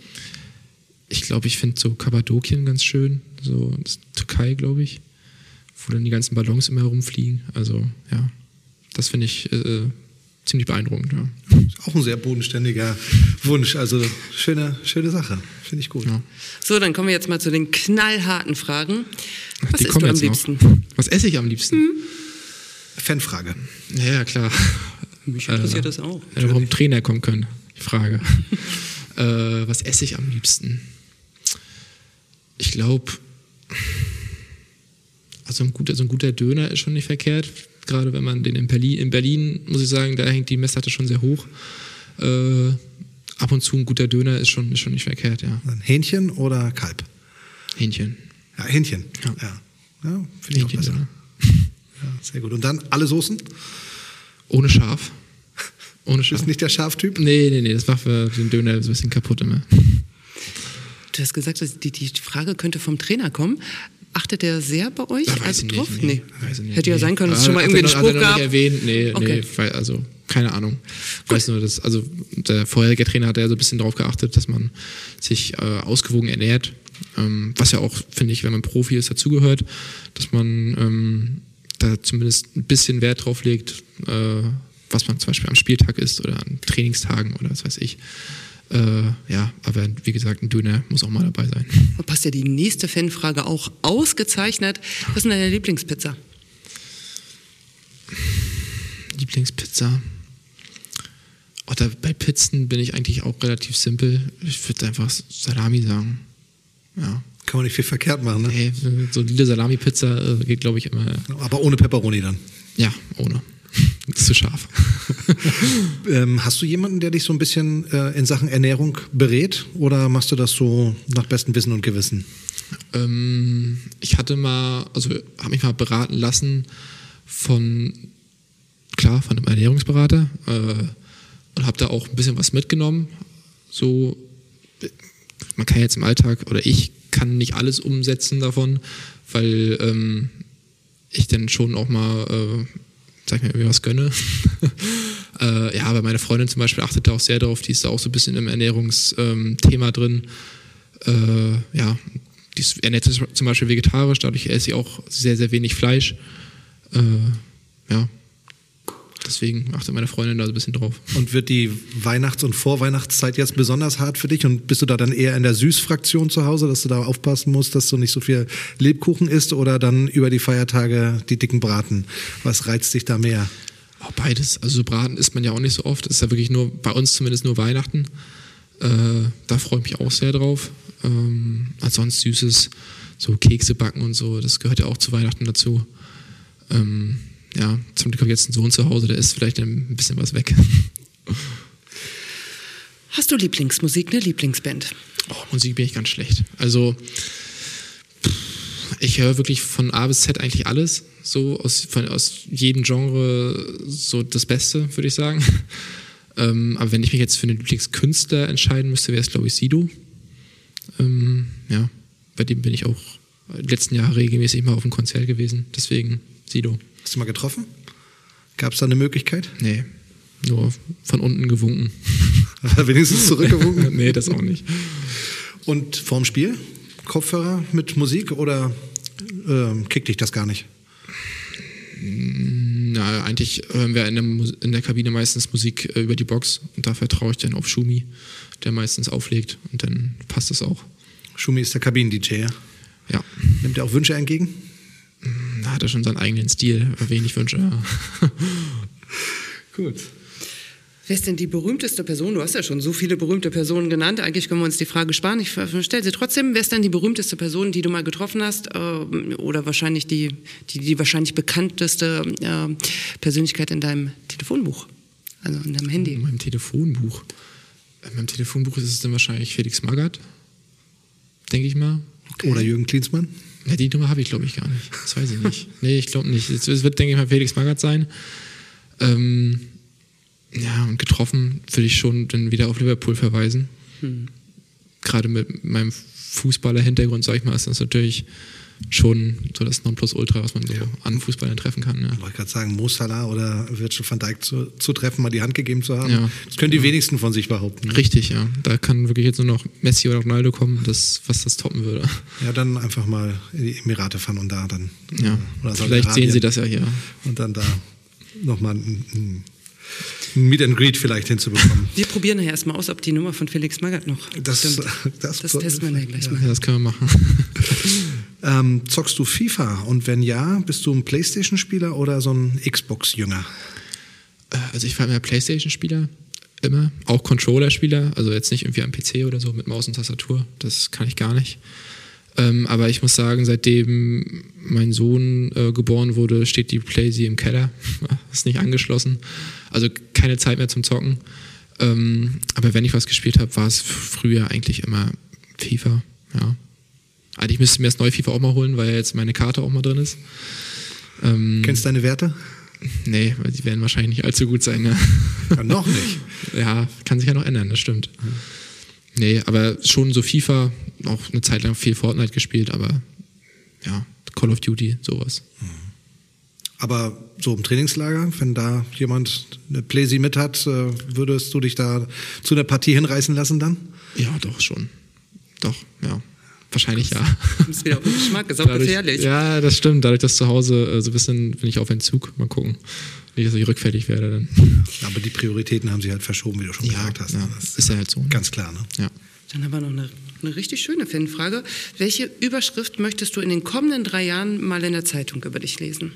Ich glaube, ich finde so Kappadokien ganz schön, so das Türkei, glaube ich, wo dann die ganzen Ballons immer herumfliegen. Also ja, das finde ich äh, ziemlich beeindruckend. Ja. Auch ein sehr bodenständiger Wunsch, also schöne, schöne Sache, finde ich gut. Ja. So, dann kommen wir jetzt mal zu den knallharten Fragen. Was die isst kommen du am jetzt liebsten? Noch. Was esse ich am liebsten? Hm? Fanfrage. Ja, ja, klar. Mich interessiert äh, das auch. Ja, warum Trainer kommen können, die Frage. äh, was esse ich am liebsten? Ich glaube, also ein guter, so ein guter Döner ist schon nicht verkehrt. Gerade wenn man den in Berlin, in Berlin, muss ich sagen, da hängt die Messlatte schon sehr hoch. Äh, ab und zu ein guter Döner ist schon, ist schon nicht verkehrt, ja. Dann Hähnchen oder Kalb? Hähnchen. Ja, Hähnchen. Ja, ja. ja finde ich auch besser. Döner. Ja, sehr gut. Und dann alle Soßen? Ohne Schaf. Ohne Schaf. Bist nicht der Schaftyp? Nee, nee, nee, das macht für den Döner ein bisschen kaputt immer. Du hast gesagt, die, die Frage könnte vom Trainer kommen. Achtet er sehr bei euch? Da weiß also ich drauf? nicht, nee. Nee. Weiß ich nicht, Hätte ja nee. sein können, dass es Ah, schon mal hat irgendwie er einen noch- Spruch hat er noch gab. nicht erwähnt? Nee, Okay. nee, weil, also keine Ahnung. Ich weiß nur, dass, also der vorherige Trainer hat ja so ein bisschen darauf geachtet, dass man sich äh, ausgewogen ernährt. Ähm, was ja auch, finde ich, wenn man Profi ist, dazugehört, dass man ähm, da zumindest ein bisschen Wert drauf legt, äh, was man zum Beispiel am Spieltag isst oder an Trainingstagen oder was weiß ich. Äh, ja, aber wie gesagt, ein Döner muss auch mal dabei sein. Da passt ja die nächste Fanfrage auch ausgezeichnet. Was ist denn deine Lieblingspizza? Lieblingspizza. Oh, da, bei Pizzen bin ich eigentlich auch relativ simpel. Ich würde einfach Salami sagen. Ja. Kann man nicht viel verkehrt machen, ne? Hey, so eine Salami-Pizza äh, geht, glaube ich, immer. Aber ohne Pepperoni dann. Ja, ohne. Das ist zu scharf. ähm, hast du jemanden, der dich so ein bisschen äh, in Sachen Ernährung berät? Oder machst du das so nach bestem Wissen und Gewissen? Ähm, ich hatte mal, also habe mich mal beraten lassen von, klar, von einem Ernährungsberater äh, und habe da auch ein bisschen was mitgenommen. So, man kann jetzt im Alltag, oder ich kann nicht alles umsetzen davon, weil ähm, ich dann schon auch mal, äh, sag ich mal, irgendwie was gönne. äh, ja, aber meine Freundin zum Beispiel achtet da auch sehr drauf, die ist da auch so ein bisschen im Ernährungsthema ähm, drin. Äh, ja, die ist, ernährt sich zum Beispiel vegetarisch, dadurch esse ich auch sehr, sehr wenig Fleisch. Äh, ja, deswegen achtet meine Freundin da so ein bisschen drauf. Und wird die Weihnachts- und Vorweihnachtszeit jetzt besonders hart für dich? Und bist du da dann eher in der Süßfraktion zu Hause, dass du da aufpassen musst, dass du nicht so viel Lebkuchen isst oder dann über die Feiertage die dicken Braten? Was reizt dich da mehr? Oh, beides. Also Braten isst man ja auch nicht so oft. Das ist ja wirklich nur, bei uns zumindest nur Weihnachten. Äh, da freue ich mich auch sehr drauf. Ähm, ansonsten Süßes, so Kekse backen und so, das gehört ja auch zu Weihnachten dazu. Ähm, ja, zum Glück habe ich jetzt einen Sohn zu Hause, der isst vielleicht ein bisschen was weg. Hast du Lieblingsmusik, eine Lieblingsband? Oh, Musik bin ich ganz schlecht. Also ich höre wirklich von A bis Z eigentlich alles, so aus, von, aus jedem Genre so das Beste, würde ich sagen. Ähm, aber wenn ich mich jetzt für einen Lieblingskünstler entscheiden müsste, wäre es, glaube ich, Sido. Ähm, ja, bei dem bin ich auch die letzten Jahre regelmäßig mal auf einem Konzert gewesen. Deswegen Sido. Hast du mal getroffen? Gab es da eine Möglichkeit? Nee, nur von unten gewunken. Wenigstens zurückgewunken? Nee, das auch nicht. Und vorm Spiel? Kopfhörer mit Musik oder äh, kickt dich das gar nicht? Na, eigentlich hören wir in der, Mus- in der Kabine meistens Musik äh, über die Box und da vertraue ich dann auf Schumi, der meistens auflegt und dann passt das auch. Schumi ist der Kabinen-D J, ja? Ja. Nimmt er auch Wünsche entgegen? Da hat er schon seinen eigenen Stil, wenig Wünsche. Ja. Gut. Wer ist denn die berühmteste Person? Du hast ja schon so viele berühmte Personen genannt. Eigentlich können wir uns die Frage sparen. Ich stelle sie trotzdem. Wer ist denn die berühmteste Person, die du mal getroffen hast? Oder wahrscheinlich die, die, die wahrscheinlich bekannteste äh, Persönlichkeit in deinem Telefonbuch? Also in deinem Handy? In meinem Telefonbuch. In meinem Telefonbuch ist es dann wahrscheinlich Felix Magath, denke ich mal. Okay. Oder Jürgen Klinsmann? Ja, die Nummer habe ich, glaube ich, gar nicht. Das weiß ich nicht. Nee, ich glaube nicht. Es wird, denke ich mal, Felix Magath sein. Ähm, ja, und getroffen würde ich schon dann wieder auf Liverpool verweisen. Hm. Gerade mit meinem Fußballer-Hintergrund, sag ich mal, ist das natürlich schon so das Nonplusultra, was man so ja. an Fußballern treffen kann. Ja. Ich wollte gerade sagen, Mo Salah oder Virgil van Dijk zu, zu treffen, mal die Hand gegeben zu haben. Ja. Das können die ja. wenigsten von sich behaupten. Ne? Richtig, ja. Da kann wirklich jetzt nur noch Messi oder Ronaldo kommen, das, was das toppen würde. Ja, dann einfach mal in die Emirate fahren und da dann. Ja, oder vielleicht sehen sie das ja hier. Und dann da nochmal ein, ein Meet and Greet vielleicht hinzubekommen. Wir probieren nachher erstmal aus, ob die Nummer von Felix Magath noch das, stimmt. Das, das testen wir dann gleich ja. mal. Ja, das können wir machen. ähm, zockst du FIFA? Und wenn ja, bist du ein Playstation-Spieler oder so ein Xbox-Jünger? Also ich war immer Playstation-Spieler, immer. Auch Controller-Spieler, also jetzt nicht irgendwie am P C oder so mit Maus und Tastatur. Das kann ich gar nicht. Ähm, aber ich muss sagen, seitdem mein Sohn äh, geboren wurde, steht die Playsee im Keller. Ist nicht angeschlossen. Also keine Zeit mehr zum Zocken. Ähm, aber wenn ich was gespielt habe, war es früher eigentlich immer FIFA, ja. Eigentlich müsste ich mir das neue FIFA auch mal holen, weil jetzt meine Karte auch mal drin ist. Ähm, Kennst du deine Werte? Nee, weil die werden wahrscheinlich nicht allzu gut sein. Ne? Ja, noch nicht. Ja, kann sich ja noch ändern, das stimmt. Ja. Nee, aber schon so FIFA, auch eine Zeit lang viel Fortnite gespielt, aber ja, Call of Duty, sowas. Aber so im Trainingslager, wenn da jemand eine Pläsi mit hat, würdest du dich da zu einer Partie hinreißen lassen dann? Ja, doch schon. Doch, ja. Wahrscheinlich ja. Das ist wieder auf den Geschmack, ist auch Dadurch, gefährlich. Ja, das stimmt. Dadurch, dass zu Hause äh, so ein bisschen bin ich auf Entzug. Mal gucken. Nicht, dass ich rückfällig werde dann. Aber die Prioritäten haben sie halt verschoben, wie du schon ja, gesagt hast. Ja, das ist ja halt so. Ganz klar, ne? Ja. Dann haben wir noch eine, eine richtig schöne Fanfrage. Welche Überschrift möchtest du in den kommenden drei Jahren mal in der Zeitung über dich lesen?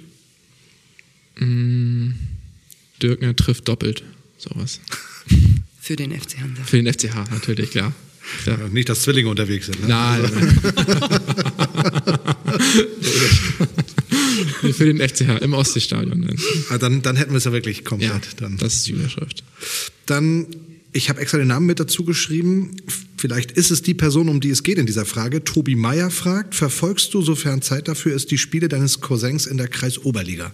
Mm, Dürkner trifft doppelt. Sowas. Für den F C Hansa. Für den F C H natürlich, klar. Ja, nicht, dass Zwillinge unterwegs sind. Ne? Nein. Also. nein. Für den F C H im Ostseestadion. Ah, dann, dann hätten wir es ja wirklich komplett. Ja, dann. Das ist die Überschrift. Dann, ich habe extra den Namen mit dazu geschrieben. Vielleicht ist es die Person, um die es geht in dieser Frage. Tobi Meyer fragt, verfolgst du, sofern Zeit dafür ist, die Spiele deines Cousins in der Kreisoberliga?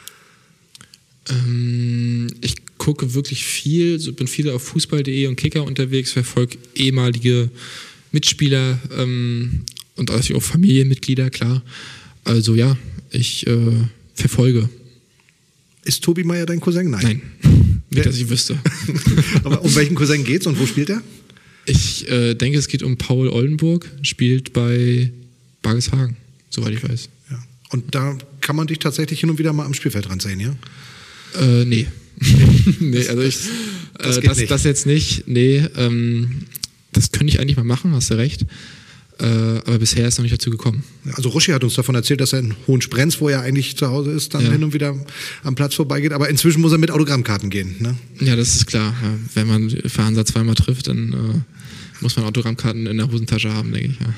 Ähm, ich gucke wirklich viel, so bin viel auf Fußball punkt de und Kicker unterwegs, verfolge ehemalige Mitspieler ähm, und auch Familienmitglieder, klar. Also ja, ich äh, verfolge. Ist Tobi Meyer dein Cousin? Nein. Nein, nicht, dass ich wüsste. Aber um welchen Cousin geht's und wo spielt er? Ich äh, denke, es geht um Paul Oldenburg, spielt bei Bargeshagen, soweit ich weiß. Ja. Und da kann man dich tatsächlich hin und wieder mal am Spielfeldrand sehen, ja? Äh, nee. nee, also ich, das, äh, das, das, das jetzt nicht, nee, ähm, das könnte ich eigentlich mal machen, hast du recht, äh, aber bisher ist noch nicht dazu gekommen. Also Ruschi hat uns davon erzählt, dass er in Hohensprenz, wo er eigentlich zu Hause ist, dann ja. hin und wieder am Platz vorbeigeht, aber inzwischen muss er mit Autogrammkarten gehen, ne? Ja, das ist klar, ja. Wenn man für Hansa zweimal trifft, dann äh, muss man Autogrammkarten in der Hosentasche haben, denke ich, ja.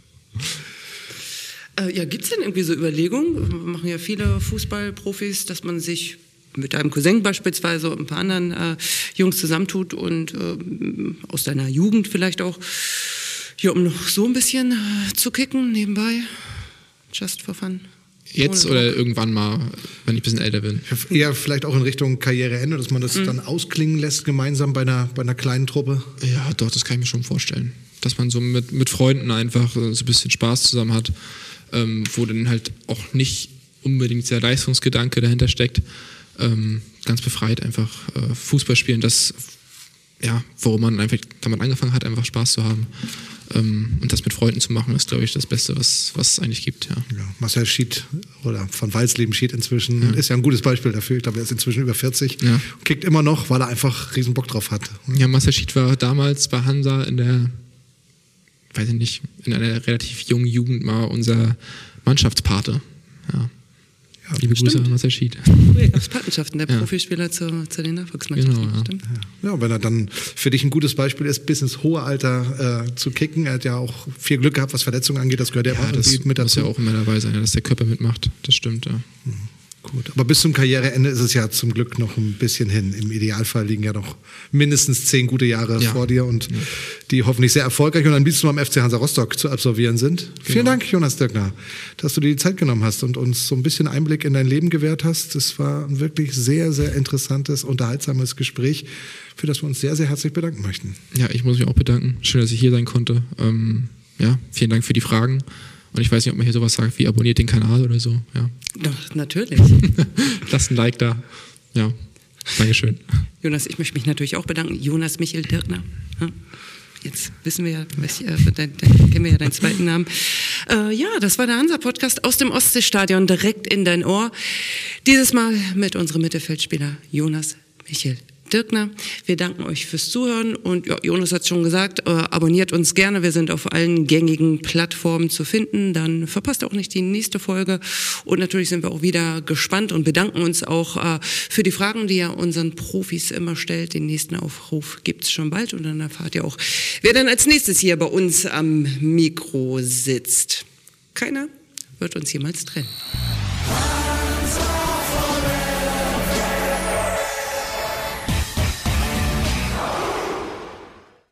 Äh, ja, gibt es denn irgendwie so Überlegungen, machen ja viele Fußballprofis, dass man sich mit deinem Cousin beispielsweise und ein paar anderen äh, Jungs zusammentut und äh, aus deiner Jugend vielleicht auch, hier um noch so ein bisschen äh, zu kicken nebenbei, just for fun. Jetzt oder irgendwann mal, wenn ich ein bisschen älter bin? Eher vielleicht auch in Richtung Karriereende, dass man das mhm. dann ausklingen lässt gemeinsam bei einer, bei einer kleinen Truppe? Ja, doch, das kann ich mir schon vorstellen. Dass man so mit, mit Freunden einfach so ein bisschen Spaß zusammen hat, ähm, wo dann halt auch nicht unbedingt der Leistungsgedanke dahinter steckt. Ähm, ganz befreit einfach äh, Fußball spielen, das, ja, worum man einfach damit angefangen hat, einfach Spaß zu haben. Ähm, und das mit Freunden zu machen, ist, glaube ich, das Beste, was, was es eigentlich gibt. Ja. Ja, Marcel Schied oder von Walsleben Schied inzwischen ja. ist ja ein gutes Beispiel dafür. Ich glaube, er ist inzwischen über vierzig, ja. kickt immer noch, weil er einfach riesen Bock drauf hat. Ja, Marcel Schied war damals bei Hansa in der, weiß ich nicht, in einer relativ jungen Jugend mal unser Mannschaftspate. Ja. Ja, liebe Grüße an Marcel Schied. Früher gab es Patenschaften der ja. Profispieler zu, zu den Nachwuchsmannschaften. Genau, ja. Stimmt. Ja. ja, wenn er dann für dich ein gutes Beispiel ist, bis ins hohe Alter äh, zu kicken. Er hat ja auch viel Glück gehabt, was Verletzungen angeht. Das gehört ja, ja auch das mit dazu. muss ja auch immer dabei sein, dass der Körper mitmacht. Das stimmt, ja. Mhm. Gut, aber bis zum Karriereende ist es ja zum Glück noch ein bisschen hin. Im Idealfall liegen ja noch mindestens zehn gute Jahre ja. vor dir und ja. die hoffentlich sehr erfolgreich und am liebsten beim F C Hansa Rostock zu absolvieren sind. Genau. Vielen Dank, Jonas Dürkner, dass du dir die Zeit genommen hast und uns so ein bisschen Einblick in dein Leben gewährt hast. Das war ein wirklich sehr, sehr interessantes, unterhaltsames Gespräch, für das wir uns sehr, sehr herzlich bedanken möchten. Ja, ich muss mich auch bedanken. Schön, dass ich hier sein konnte. Ähm, ja, vielen Dank für die Fragen. Und ich weiß nicht, ob man hier sowas sagt wie abonniert den Kanal oder so. Ja. Doch, natürlich. Lasst ein Like da. Ja, Dankeschön. Jonas, ich möchte mich natürlich auch bedanken. Jonas Michel Dürkner. Jetzt wissen wir ja, äh, dann, dann kennen wir ja deinen zweiten Namen. Äh, ja, das war der Hansa-Podcast aus dem Ostseestadion direkt in dein Ohr. Dieses Mal mit unserem Mittelfeldspieler Jonas Michel Dürkner. Wir danken euch fürs Zuhören und ja, Jonas hat es schon gesagt, äh, abonniert uns gerne, wir sind auf allen gängigen Plattformen zu finden, dann verpasst auch nicht die nächste Folge und natürlich sind wir auch wieder gespannt und bedanken uns auch äh, für die Fragen, die ihr unseren Profis immer stellt. Den nächsten Aufruf gibt's schon bald und dann erfahrt ihr auch, wer dann als nächstes hier bei uns am Mikro sitzt. Keiner wird uns jemals trennen.